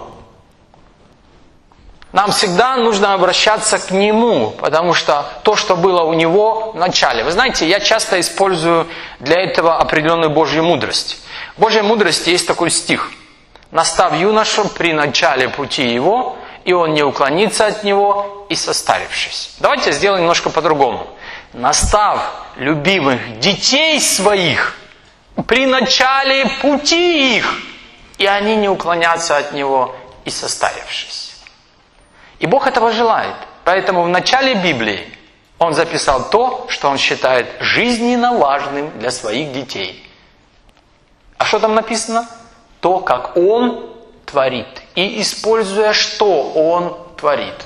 Нам всегда нужно обращаться к Нему, потому что то, что было у Него в начале. Вы знаете, я часто использую для этого определенную Божью мудрость. В Божьей мудрости есть такой стих. «Настав юношу при начале пути его, и он не уклонится от него, и состарившись». Давайте сделаем немножко по-другому. «Настав любимых детей своих при начале пути их, и они не уклонятся от него, и состарившись». И Бог этого желает. Поэтому в начале Библии Он записал то, что Он считает жизненно важным для своих детей. А что там написано? То, как Он творит. И используя, что Он творит.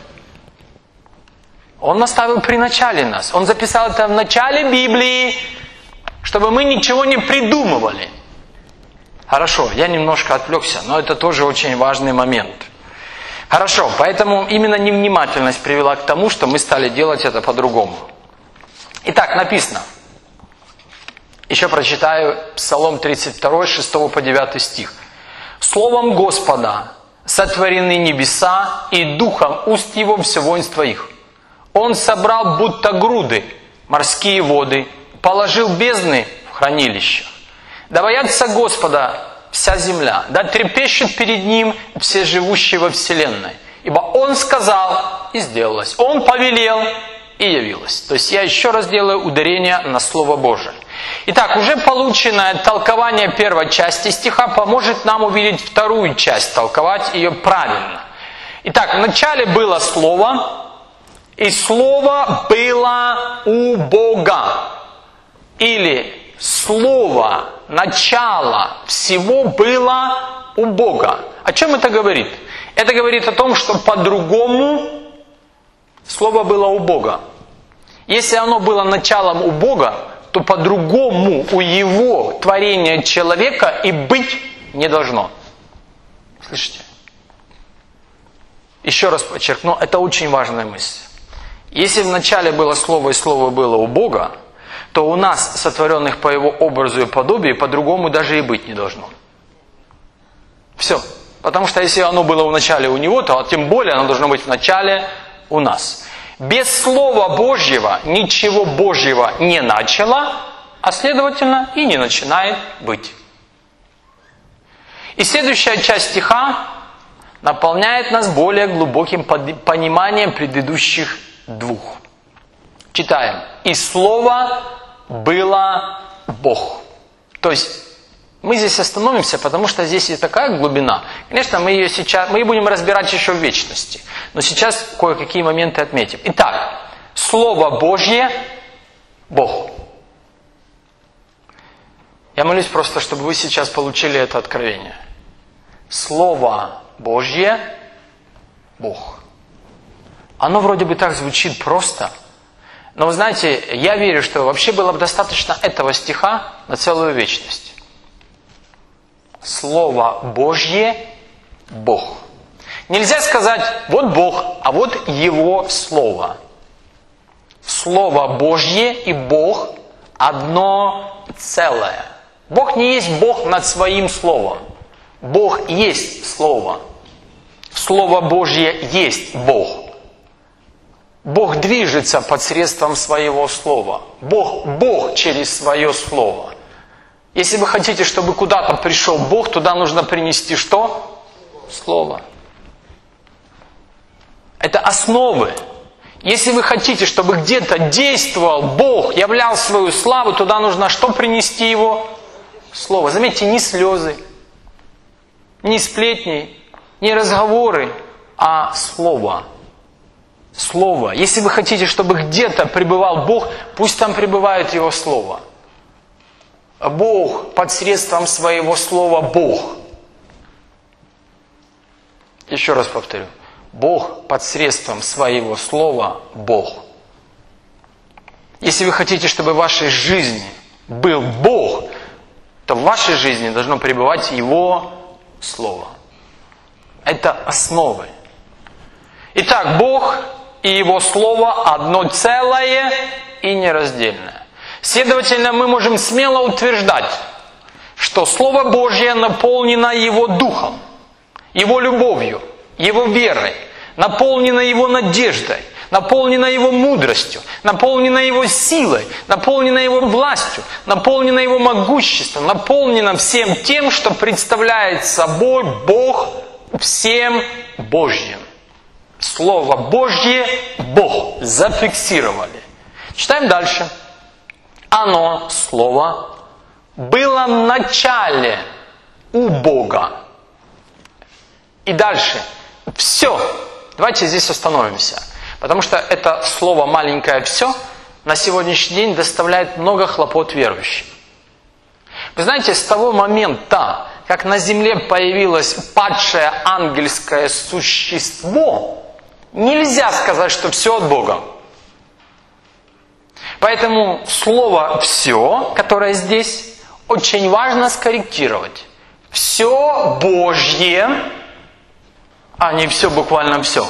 Он наставил при начале нас. Он записал это в начале Библии, чтобы мы ничего не придумывали. Хорошо, я немножко отвлекся, но это тоже очень важный момент. Хорошо, поэтому именно невнимательность привела к тому, что мы стали делать это по-другому. Итак, написано. Еще прочитаю Псалом тридцать два, шестого по девятый стих. «Словом Господа сотворены небеса, и духом уст Его все воинство их. Он собрал будто груды морские воды, положил бездны в хранилищах. Да боятся Господа вся земля, да трепещут перед Ним все живущие во вселенной. Ибо Он сказал, и сделалось. Он повелел, и явилось». То есть я еще раз делаю ударение на Слово Божие. Итак, уже полученное толкование первой части стиха поможет нам увидеть вторую часть, толковать ее правильно. Итак, вначале было Слово, и Слово было у Бога. Или Слово, начало всего было у Бога. О чем это говорит? Это говорит о том, что по-другому Слово было у Бога. Если оно было началом у Бога, то по-другому у Его творения человека и быть не должно. Слышите? Еще раз подчеркну, это очень важная мысль. Если вначале было Слово, и Слово было у Бога, то у нас, сотворенных по Его образу и подобию, по-другому даже и быть не должно. Все. Потому что если оно было в начале у Него, то тем более оно должно быть в начале у нас. Без Слова Божьего ничего Божьего не начало, а следовательно и не начинает быть. И следующая часть стиха наполняет нас более глубоким пониманием предыдущих двух. Читаем. «И Слово было Бог». То есть мы здесь остановимся, потому что здесь есть такая глубина. Конечно, мы ее сейчас, мы ее будем разбирать еще в вечности. Но сейчас кое-какие моменты отметим. Итак, Слово Божье – Бог. Я молюсь просто, чтобы вы сейчас получили это откровение. Слово Божье – Бог. Оно вроде бы так звучит просто. Но вы знаете, я верю, что вообще было бы достаточно этого стиха на целую вечность. Слово Божье – Бог. Нельзя сказать, вот Бог, а вот Его Слово. Слово Божье и Бог – одно целое. Бог не есть Бог над Своим Словом. Бог есть Слово. Слово Божье есть Бог. Бог движется посредством своего слова. Бог, Бог через свое слово. Если вы хотите, чтобы куда-то пришел Бог, туда нужно принести что? Слово. Это основы. Если вы хотите, чтобы где-то действовал Бог, являл свою славу, туда нужно что принести Его? Слово. Заметьте, не слезы, не сплетни, не разговоры, а Слово. Слово. Если вы хотите, чтобы где-то пребывал Бог, пусть там пребывает Его Слово. Бог посредством своего Слова Бог. Еще раз повторю. Бог посредством своего Слова Бог. Если вы хотите, чтобы в вашей жизни был Бог, то в вашей жизни должно пребывать Его Слово. Это основы. Итак, Бог и Его Слово одно целое и нераздельное. Следовательно, мы можем смело утверждать, что Слово Божье наполнено Его Духом, Его любовью, Его верой, наполнено Его надеждой, наполнено Его мудростью, наполнено Его силой, наполнено Его властью, наполнено Его могуществом, наполнено всем тем, что представляет собой Бог всем Божьим. Слово Божье Бог зафиксировали. Читаем дальше. Оно, Слово, было в начале у Бога. И дальше. Все. Давайте здесь остановимся. Потому что это слово маленькое «все» на сегодняшний день доставляет много хлопот верующим. Вы знаете, с того момента, как на земле появилось падшее ангельское существо, нельзя сказать, что все от Бога. Поэтому слово «все», которое здесь, очень важно скорректировать. Все Божье, а не все буквально все.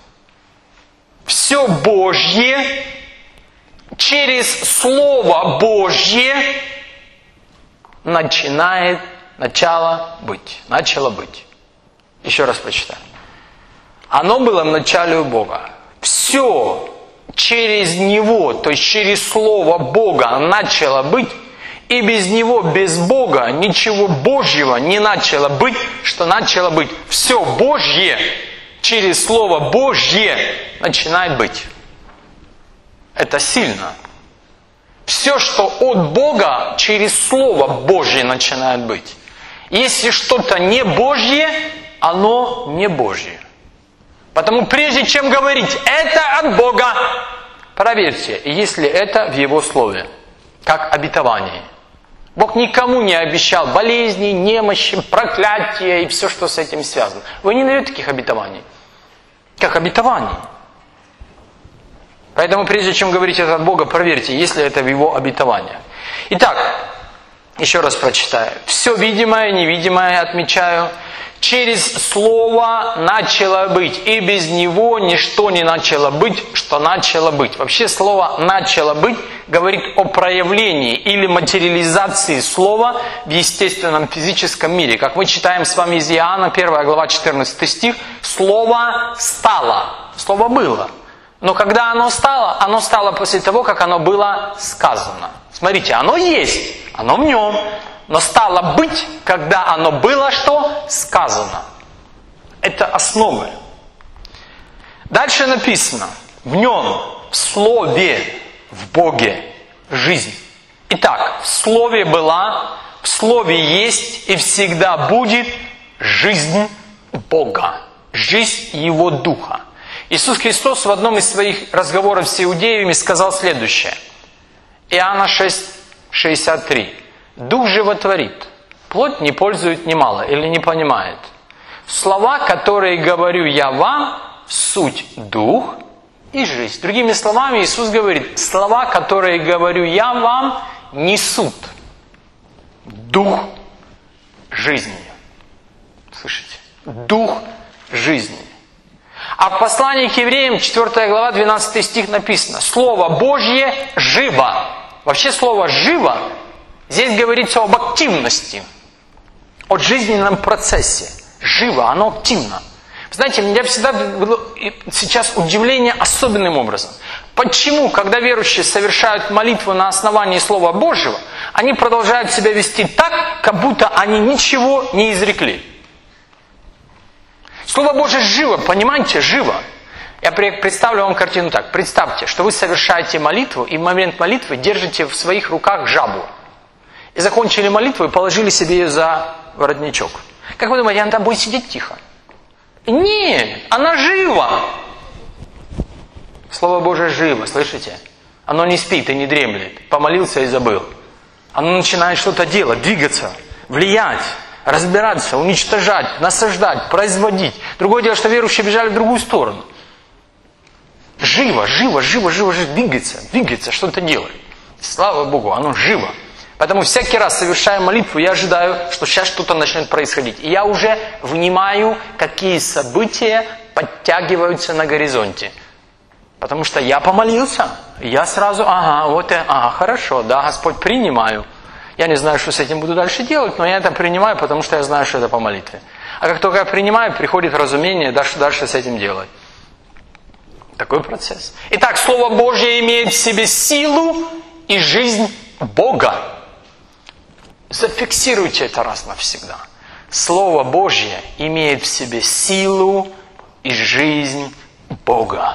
Все Божье через Слово Божье начинает начало быть. Начало быть. Еще раз прочитаем. Оно было в начале у Бога. Все через Него, то есть через Слово Бога начало быть, и без Него, без Бога, ничего Божьего не начало быть, что начало быть. Все Божье через Слово Божье начинает быть. Это сильно. Все, что от Бога, через Слово Божье начинает быть. Если что-то не Божье, оно не Божье. Потому прежде чем говорить, это от Бога, проверьте, если это в Его Слове, как обетование. Бог никому не обещал болезни, немощи, проклятия и все, что с этим связано. Вы не найдете таких обетований. Как обетований. Поэтому прежде чем говорить это от Бога, проверьте, если это в Его обетованиях. Итак, еще раз прочитаю. Все видимое, невидимое отмечаю. Через Слово начало быть, и без Него ничто не начало быть, что начало быть. Вообще слово «начало быть» говорит о проявлении или материализации Слова в естественном физическом мире. Как мы читаем с вами из Иоанна, первая глава, четырнадцатый стих, Слово стало. Слово было. Но когда оно стало, оно стало после того, как оно было сказано. Смотрите, оно есть, оно в нем. Но стало быть, когда оно было что? Сказано. Это основы. Дальше написано. В нем, в Слове, в Боге жизнь. Итак, в Слове была, в Слове есть и всегда будет жизнь Бога. Жизнь Его Духа. Иисус Христос в одном из своих разговоров с иудеями сказал следующее. Иоанна шесть, шестьдесят три. Дух животворит, плоть не пользует немало или не понимает. Слова, которые говорю я вам, суть дух и жизнь. Другими словами, Иисус говорит, слова, которые говорю я вам, несут дух жизни. Слышите? Дух жизни. А в послании к евреям, четвёртая глава, двенадцатый стих написано, Слово Божье живо. Вообще слово «живо» здесь говорится об активности, о жизненном процессе. Живо, оно активно. Вы Знаете, меня всегда было сейчас удивление особенным образом. Почему, когда верующие совершают молитву на основании Слова Божьего, они продолжают себя вести так, как будто они ничего не изрекли? Слово Божие живо, понимаете, живо. Я представлю вам картину так. Представьте, что вы совершаете молитву, и в момент молитвы держите в своих руках жабу. И закончили молитву и положили себе ее за воротничок. Как вы думаете, она там будет сидеть тихо? Нет, она жива. Слово Божие живо, слышите? Оно не спит и не дремлет. Помолился и забыл. Оно начинает что-то делать, двигаться, влиять, разбираться, уничтожать, насаждать, производить. Другое дело, что верующие бежали в другую сторону. Живо, живо, живо, живо, живо, двигается, двигается, что-то делает. Слава Богу, оно живо. Поэтому всякий раз, совершая молитву, я ожидаю, что сейчас что-то начнет происходить. И я уже внимаю, какие события подтягиваются на горизонте. Потому что я помолился. Я сразу, ага, вот я, ага, хорошо, да, Господь, принимаю. Я не знаю, что с этим буду дальше делать, но я это принимаю, потому что я знаю, что это по молитве. А как только я принимаю, приходит разумение, да, что дальше с этим делать. Такой процесс. Итак, Слово Божье имеет в себе силу и жизнь Бога. Зафиксируйте это раз навсегда. Слово Божье имеет в себе силу и жизнь Бога.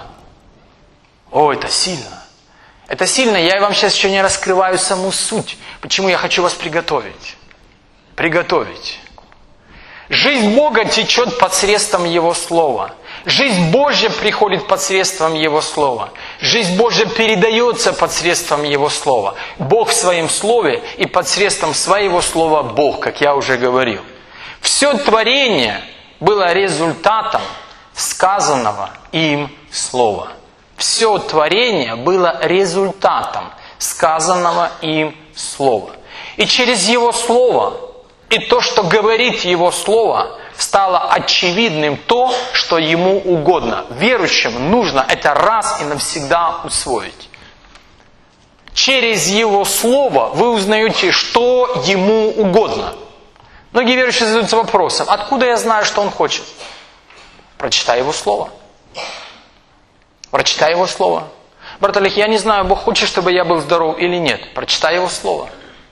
О, это сильно. Это сильно. Я вам сейчас еще не раскрываю саму суть. Почему я хочу вас приготовить. Приготовить. Жизнь Бога течет посредством Его Слова. Жизнь Божья приходит посредством Его Слова. Жизнь Божья передается посредством Его Слова. Бог в Своем Слове и посредством Своего Слова Бог, как я уже говорил. Все творение было результатом сказанного им Слова. Все творение было результатом сказанного им Слова. И через Его Слово, и то, что говорит Его Слово, стало очевидным то, что Ему угодно. Верующим нужно это раз и навсегда усвоить. Через Его Слово вы узнаете, что Ему угодно. Многие верующие задаются вопросом, откуда я знаю, что Он хочет? Прочитай Его Слово. Прочитай Его Слово. Брат Олег, я не знаю, Бог хочет, чтобы я был здоров или нет. Прочитай Его Слово.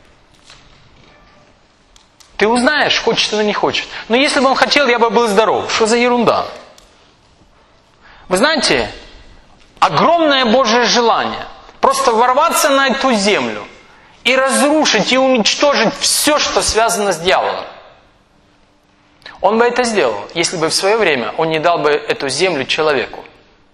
Ты узнаешь, хочет или не хочет. Но если бы Он хотел, я бы был здоров. Что за ерунда? Вы знаете, огромное Божье желание просто ворваться на эту землю и разрушить и уничтожить все, что связано с дьяволом. Он бы это сделал, если бы в свое время Он не дал бы эту землю человеку.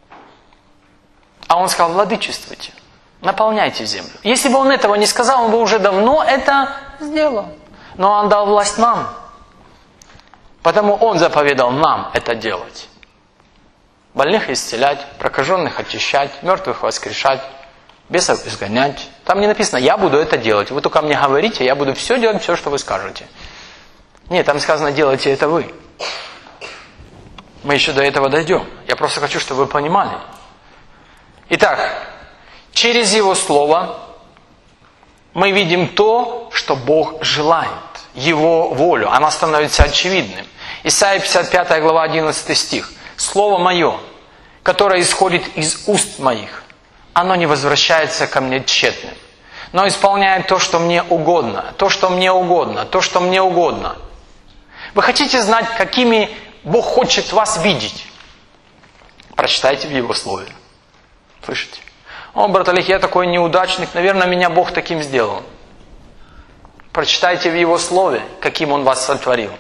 А Он сказал, владычествуйте, наполняйте землю. Если бы Он этого не сказал, Он бы уже давно это сделал. Но Он дал власть нам. Потому Он заповедал нам это делать. Больных исцелять, прокаженных очищать, мертвых воскрешать, бесов изгонять. Там не написано, я буду это делать. Вы только мне говорите, я буду все делать, все, что вы скажете. Нет, там сказано, делайте это вы. Мы еще до этого дойдем. Я просто хочу, чтобы вы понимали. Итак, через Его Слово мы видим то, что Бог желает. Его волю. Она становится очевидным. Исайя пятьдесят пятая глава, одиннадцатый стих. Слово Мое, которое исходит из уст Моих, оно не возвращается ко мне тщетным, но исполняет то, что мне угодно, то, что мне угодно, то, что мне угодно. Вы хотите знать, какими Бог хочет вас видеть? Прочитайте в Его Слове. Слышите? О, брат Олег, я такой неудачник, наверное, меня Бог таким сделал. Прочитайте в Его Слове, каким Он вас сотворил.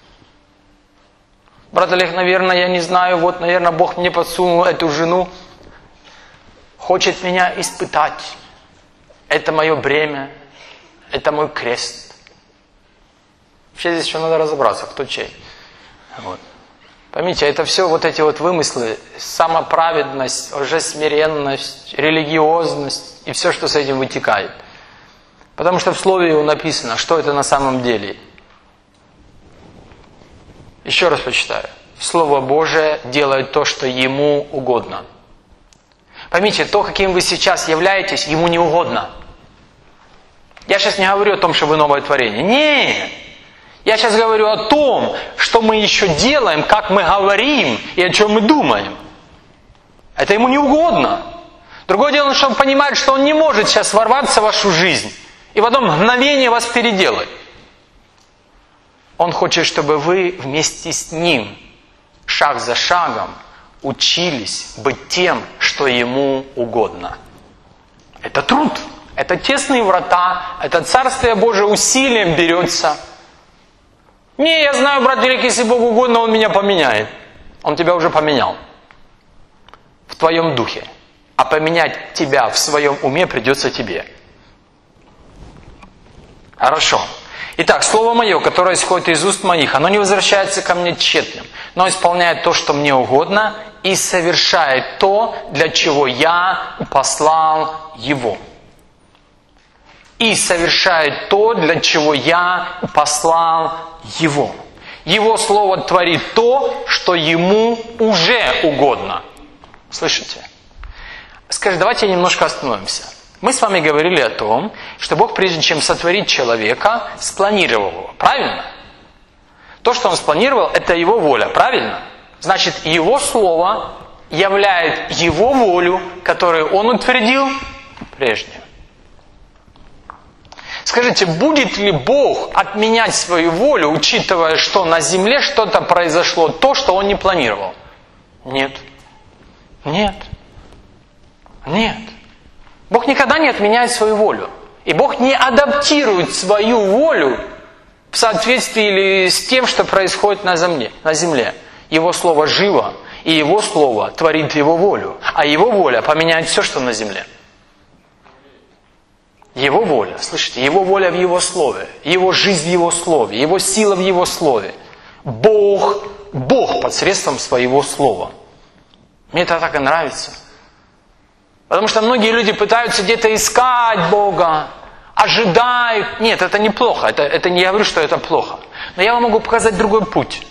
Брат Олег, наверное, я не знаю, вот, наверное, Бог мне подсунул эту жену, хочет меня испытать. Это мое бремя, это мой крест. Вообще здесь еще надо разобраться, кто чей. Вот. Поймите, это все вот эти вот вымыслы, самоправедность, лжесмиренность, религиозность и все, что с этим вытекает. Потому что в Слове Его написано, что это на самом деле. Еще раз прочитаю. Слово Божие делает то, что Ему угодно. Поймите, то, каким вы сейчас являетесь, Ему не угодно. Я сейчас не говорю о том, что вы новое творение. Нет! Я сейчас говорю о том, что мы еще делаем, как мы говорим и о чем мы думаем. Это ему не угодно. Другое дело, что он понимает, что он не может сейчас ворваться в вашу жизнь и в одно мгновение вас переделать. Он хочет, чтобы вы вместе с ним, шаг за шагом, учились быть тем, что ему угодно. Это труд, это тесные врата, это Царствие Божие усилием берется. Не, я знаю, брат великий, если Богу угодно, Он меня поменяет. Он тебя уже поменял. В твоем духе. А поменять тебя в своем уме придется тебе. Хорошо. Итак, слово мое, которое исходит из уст моих, оно не возвращается ко мне тщетным, но исполняет то, что мне угодно, и совершает то, для чего я послал его. И совершает то, для чего я послал его. Его слово творит то, что ему уже угодно. Слышите? Скажи, давайте немножко остановимся. Мы с вами говорили о том, что Бог, прежде чем сотворить человека, спланировал его. Правильно? То, что Он спланировал, это Его воля. Правильно? Значит, Его Слово являет Его волю, которую Он утвердил прежде. Скажите, будет ли Бог отменять свою волю, учитывая, что на земле что-то произошло, то, что Он не планировал? Нет. Нет. Нет. Бог никогда не отменяет свою волю. И Бог не адаптирует свою волю в соответствии или с тем, что происходит на земле. На земле. Его Слово живо, и Его Слово творит Его волю. А Его воля поменяет все, что на земле. Его воля, слышите, Его воля в Его Слове, Его жизнь в Его Слове, Его сила в Его Слове. Бог, Бог посредством своего Слова. Мне это так и нравится. Потому что многие люди пытаются где-то искать Бога, ожидают. Нет, это неплохо, это, это не я говорю, что это плохо. Но я вам могу показать другой путь.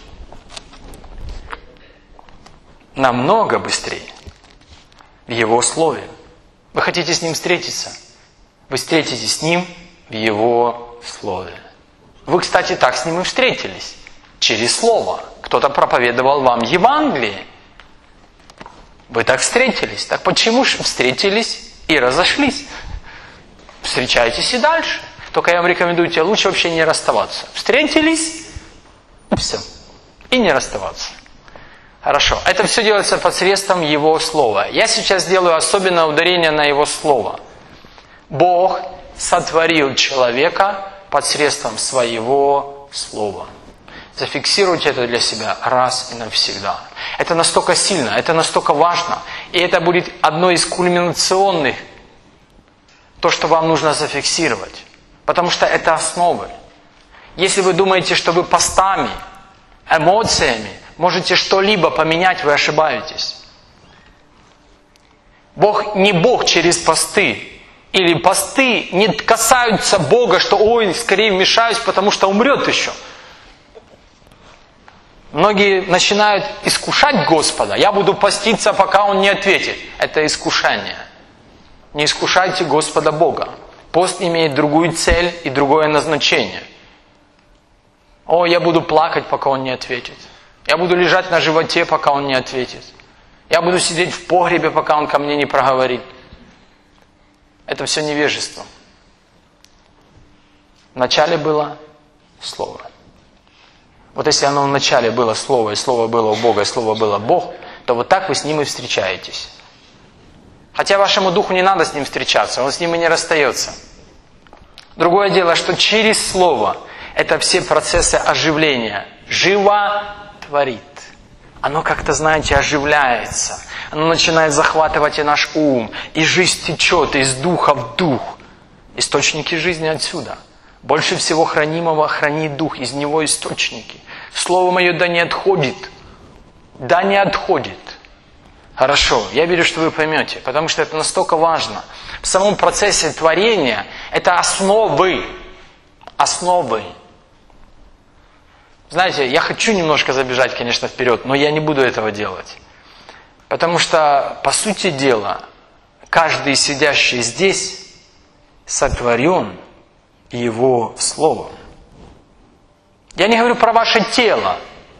Намного быстрее. В Его Слове. Вы хотите с Ним встретиться? Вы встретитесь с Ним в Его Слове. Вы, кстати, так с Ним и встретились. Через Слово. Кто-то проповедовал вам Евангелие. Вы так встретились. Так почему же встретились и разошлись? Встречайтесь и дальше. Только я вам рекомендую тебе лучше вообще не расставаться. Встретились, и все. И не расставаться. Хорошо. Это все делается посредством Его Слова. Я сейчас делаю особенное ударение на Его Слово. Бог сотворил человека посредством своего Слова. Зафиксируйте это для себя раз и навсегда. Это настолько сильно, это настолько важно. И это будет одно из кульминационных, то, что вам нужно зафиксировать. Потому что это основы. Если вы думаете, что вы постами, эмоциями можете что-либо поменять, вы ошибаетесь. Бог не Бог через посты. Или посты не касаются Бога, что ой, скорее вмешаюсь, потому что умрет еще. Многие начинают искушать Господа. Я буду поститься, пока Он не ответит. Это искушение. Не искушайте Господа Бога. Пост имеет другую цель и другое назначение. О, я буду плакать, пока Он не ответит. Я буду лежать на животе, пока Он не ответит. Я буду сидеть в погребе, пока Он ко мне не проговорит. Это все невежество. Вначале было Слово. Вот если оно вначале было Слово, и Слово было у Бога, и Слово было Бог, то вот так вы с Ним и встречаетесь. Хотя вашему духу не надо с Ним встречаться, Он с Ним и не расстается. Другое дело, что через Слово это все процессы оживления. Живо творит. Оно как-то, знаете, оживляется. Оно начинает захватывать и наш ум. И жизнь течет из духа в дух. Источники жизни отсюда. Больше всего хранимого хранит дух. Из него источники. Слово мое да не отходит. Да не отходит. Хорошо, я верю, что вы поймете. Потому что это настолько важно. В самом процессе творения это основы. Основы. Знаете, я хочу немножко забежать, конечно, вперед, но я не буду этого делать. Потому что, по сути дела, каждый сидящий здесь сотворен Его Словом. Я не говорю про ваше тело.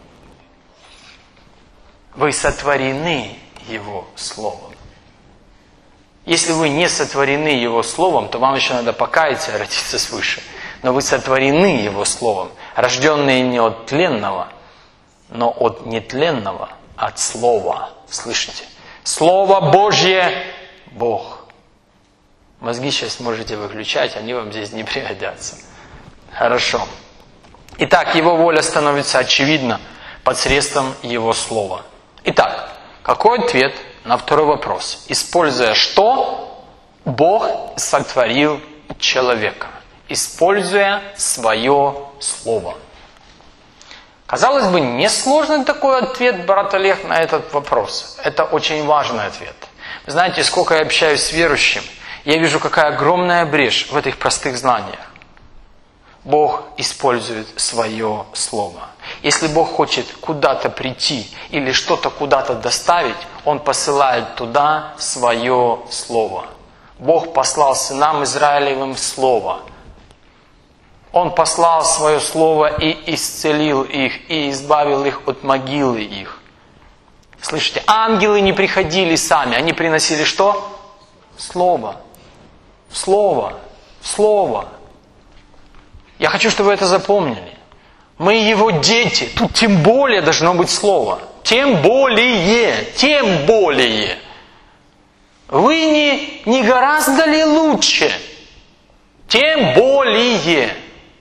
Вы сотворены Его Словом. Если вы не сотворены Его Словом, то вам еще надо покаяться и родиться свыше. Но вы сотворены Его Словом, рожденные не от тленного, но от нетленного, от Слова. Слышите? Слово Божье – Бог. Мозги сейчас можете выключать, они вам здесь не пригодятся. Хорошо. Итак, Его воля становится очевидна посредством Его Слова. Итак, какой ответ на второй вопрос? Используя что, Бог сотворил человека? Используя свое Слово. Казалось бы, несложный такой ответ, брат Олег, на этот вопрос. Это очень важный ответ. Вы знаете, сколько я общаюсь с верующим, я вижу, какая огромная брешь в этих простых знаниях. Бог использует свое Слово. Если Бог хочет куда-то прийти или что-то куда-то доставить, Он посылает туда свое Слово. Бог послал сынам Израилевым Слово. Он послал свое Слово и исцелил их, и избавил их от могилы их. Слышите, ангелы не приходили сами, они приносили что? Слово. Слово. Слово. Я хочу, чтобы вы это запомнили. Мы Его дети. Тут тем более должно быть Слово. Тем более. Тем более. Вы не, не гораздо ли лучше? Тем более.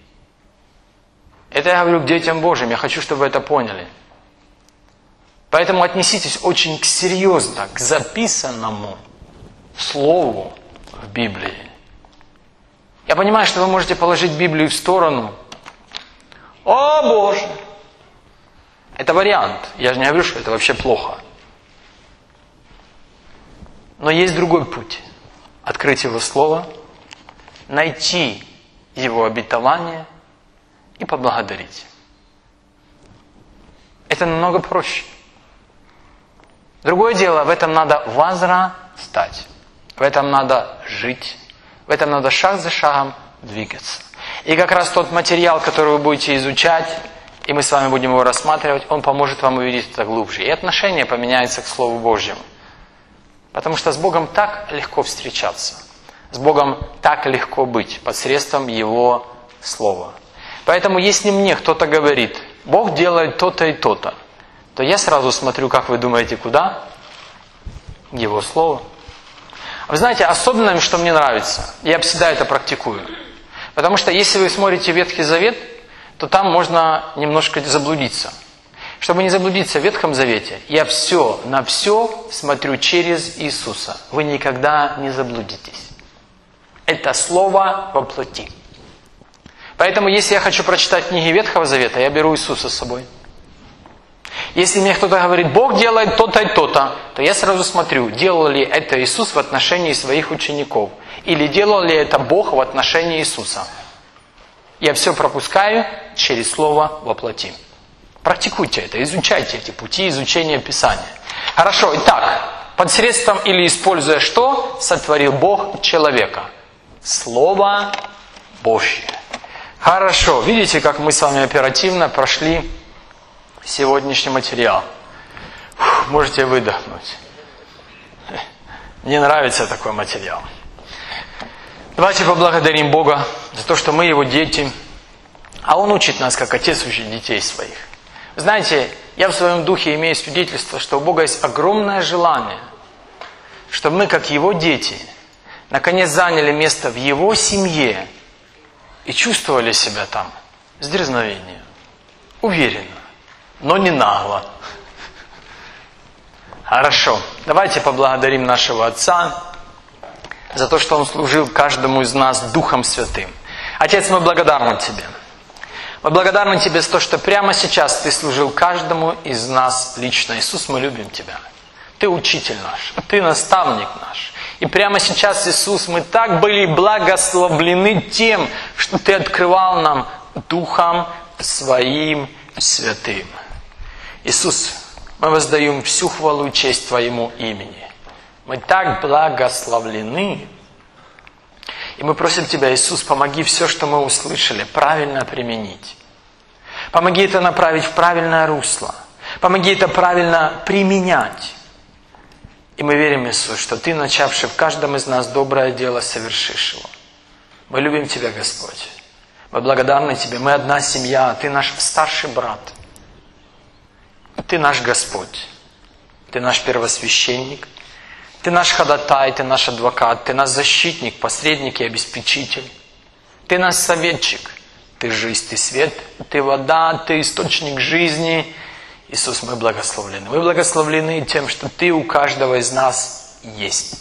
Это я говорю к детям Божьим. Я хочу, чтобы вы это поняли. Поэтому отнеситесь очень серьезно к записанному Слову в Библии. Я понимаю, что вы можете положить Библию в сторону. О, Боже! Это вариант. Я же не говорю, что это вообще плохо. Но есть другой путь. Открыть Его Слово, найти Его обетование и поблагодарить. Это намного проще. Другое дело, в этом надо возрастать. В этом надо жить. В этом надо шаг за шагом двигаться. И как раз тот материал, который вы будете изучать, и мы с вами будем его рассматривать, он поможет вам увидеть это глубже. И отношение поменяется к Слову Божьему. Потому что с Богом так легко встречаться. С Богом так легко быть посредством Его Слова. Поэтому если мне кто-то говорит, Бог делает то-то и то-то, то я сразу смотрю, как вы думаете, куда? Его Слово. Вы знаете, особенно, что мне нравится, я всегда это практикую. Потому что если вы смотрите Ветхий Завет, то там можно немножко заблудиться. Чтобы не заблудиться в Ветхом Завете, я все на все смотрю через Иисуса. Вы никогда не заблудитесь. Это Слово во плоти. Поэтому, если я хочу прочитать книги Ветхого Завета, я беру Иисуса с собой. Если мне кто-то говорит, Бог делает то-то и то-то, то я сразу смотрю, делал ли это Иисус в отношении своих учеников, или делал ли это Бог в отношении Иисуса. Я все пропускаю через Слово во плоти. Практикуйте это, изучайте эти пути изучения Писания. Хорошо, итак, посредством или используя что, сотворил Бог человека? Слово Божье. Хорошо, видите, как мы с вами оперативно прошли сегодняшний материал. Фух, можете выдохнуть. Мне нравится такой материал. Давайте поблагодарим Бога за то, что мы Его дети, а Он учит нас, как Отец учит детей своих. Знаете, я в своем духе имею свидетельство, что у Бога есть огромное желание, чтобы мы, как Его дети, наконец заняли место в Его семье и чувствовали себя там с дерзновением, уверенно, но не нагло. Хорошо, давайте поблагодарим нашего Отца за то, что Он служил каждому из нас Духом Святым. Отец, мы благодарны Тебе. Мы благодарны Тебе за то, что прямо сейчас Ты служил каждому из нас лично. Иисус, мы любим Тебя. Ты учитель наш, Ты наставник наш. И прямо сейчас, Иисус, мы так были благословлены тем, что Ты открывал нам Духом Своим Святым. Иисус, мы воздаем всю хвалу и честь Твоему имени. Мы так благословлены. И мы просим Тебя, Иисус, помоги все, что мы услышали, правильно применить. Помоги это направить в правильное русло. Помоги это правильно применять. И мы верим, Иисус, что Ты, начавший в каждом из нас доброе дело, совершишь его. Мы любим Тебя, Господь. Мы благодарны Тебе. Мы одна семья. Ты наш старший брат. Ты наш Господь. Ты наш первосвященник. Ты наш ходатай, Ты наш адвокат. Ты наш защитник, посредник и обеспечитель. Ты наш советчик. Ты жизнь, Ты свет, Ты вода, Ты источник жизни. Иисус, мы благословлены. Мы благословлены тем, что Ты у каждого из нас есть.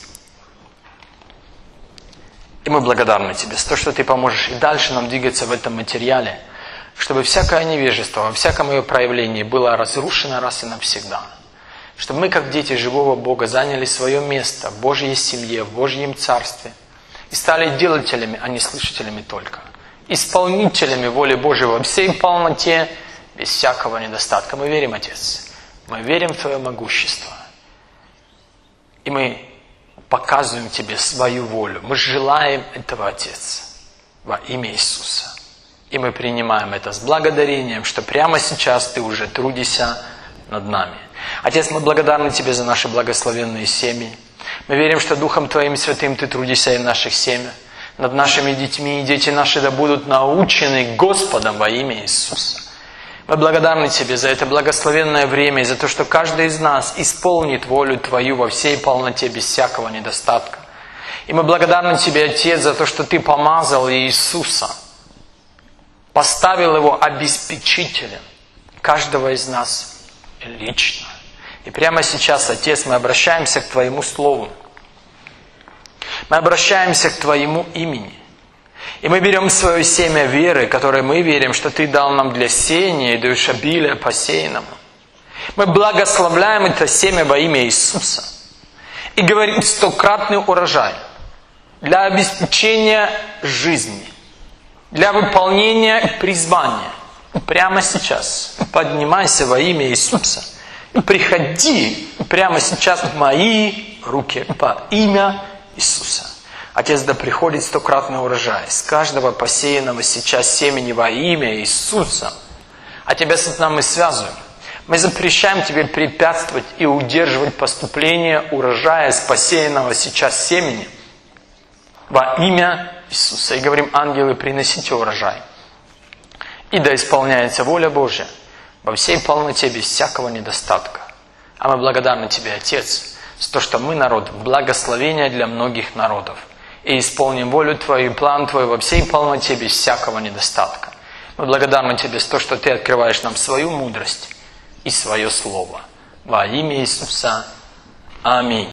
И мы благодарны Тебе за то, что Ты поможешь и дальше нам двигаться в этом материале, чтобы всякое невежество, во всяком ее проявлении было разрушено раз и навсегда. Чтобы мы, как дети живого Бога, заняли свое место в Божьей семье, в Божьем Царстве и стали делателями, а не слышателями только. Исполнителями воли Божьей во всей полноте, без всякого недостатка. Мы верим, Отец. Мы верим в Твое могущество. И мы показываем Тебе свою волю. Мы желаем этого, Отец, во имя Иисуса. И мы принимаем это с благодарением, что прямо сейчас Ты уже трудишься над нами. Отец, мы благодарны Тебе за наши благословенные семьи. Мы верим, что Духом Твоим Святым Ты трудишься и в наших семьях, над нашими детьми, и дети наши да будут научены Господом во имя Иисуса. Мы благодарны Тебе за это благословенное время и за то, что каждый из нас исполнит волю Твою во всей полноте, без всякого недостатка. И мы благодарны Тебе, Отец, за то, что Ты помазал Иисуса, поставил Его обеспечителем каждого из нас лично. И прямо сейчас, Отец, мы обращаемся к Твоему Слову. Мы обращаемся к Твоему имени. И мы берем свое семя веры, которое мы верим, что Ты дал нам для сеяния и даешь обилие посеянному. Мы благословляем это семя во имя Иисуса. И говорим стократный урожай для обеспечения жизни, для выполнения призвания. Прямо сейчас поднимайся во имя Иисуса. И приходи прямо сейчас в мои руки по имя Иисуса. Отец, да приходит стократный урожай с каждого посеянного сейчас семени во имя Иисуса. А Тебя, Сатана, мы связываем. Мы запрещаем Тебе препятствовать и удерживать поступление урожая с посеянного сейчас семени во имя Иисуса. И говорим, ангелы, приносите урожай. И да исполняется воля Божья во всей полноте, без всякого недостатка. А мы благодарны Тебе, Отец, за то, что мы народ благословения для многих народов. И исполним волю Твою, план Твой во всей полноте, без всякого недостатка. Мы благодарны Тебе за то, что Ты открываешь нам свою мудрость и свое Слово. Во имя Иисуса. Аминь.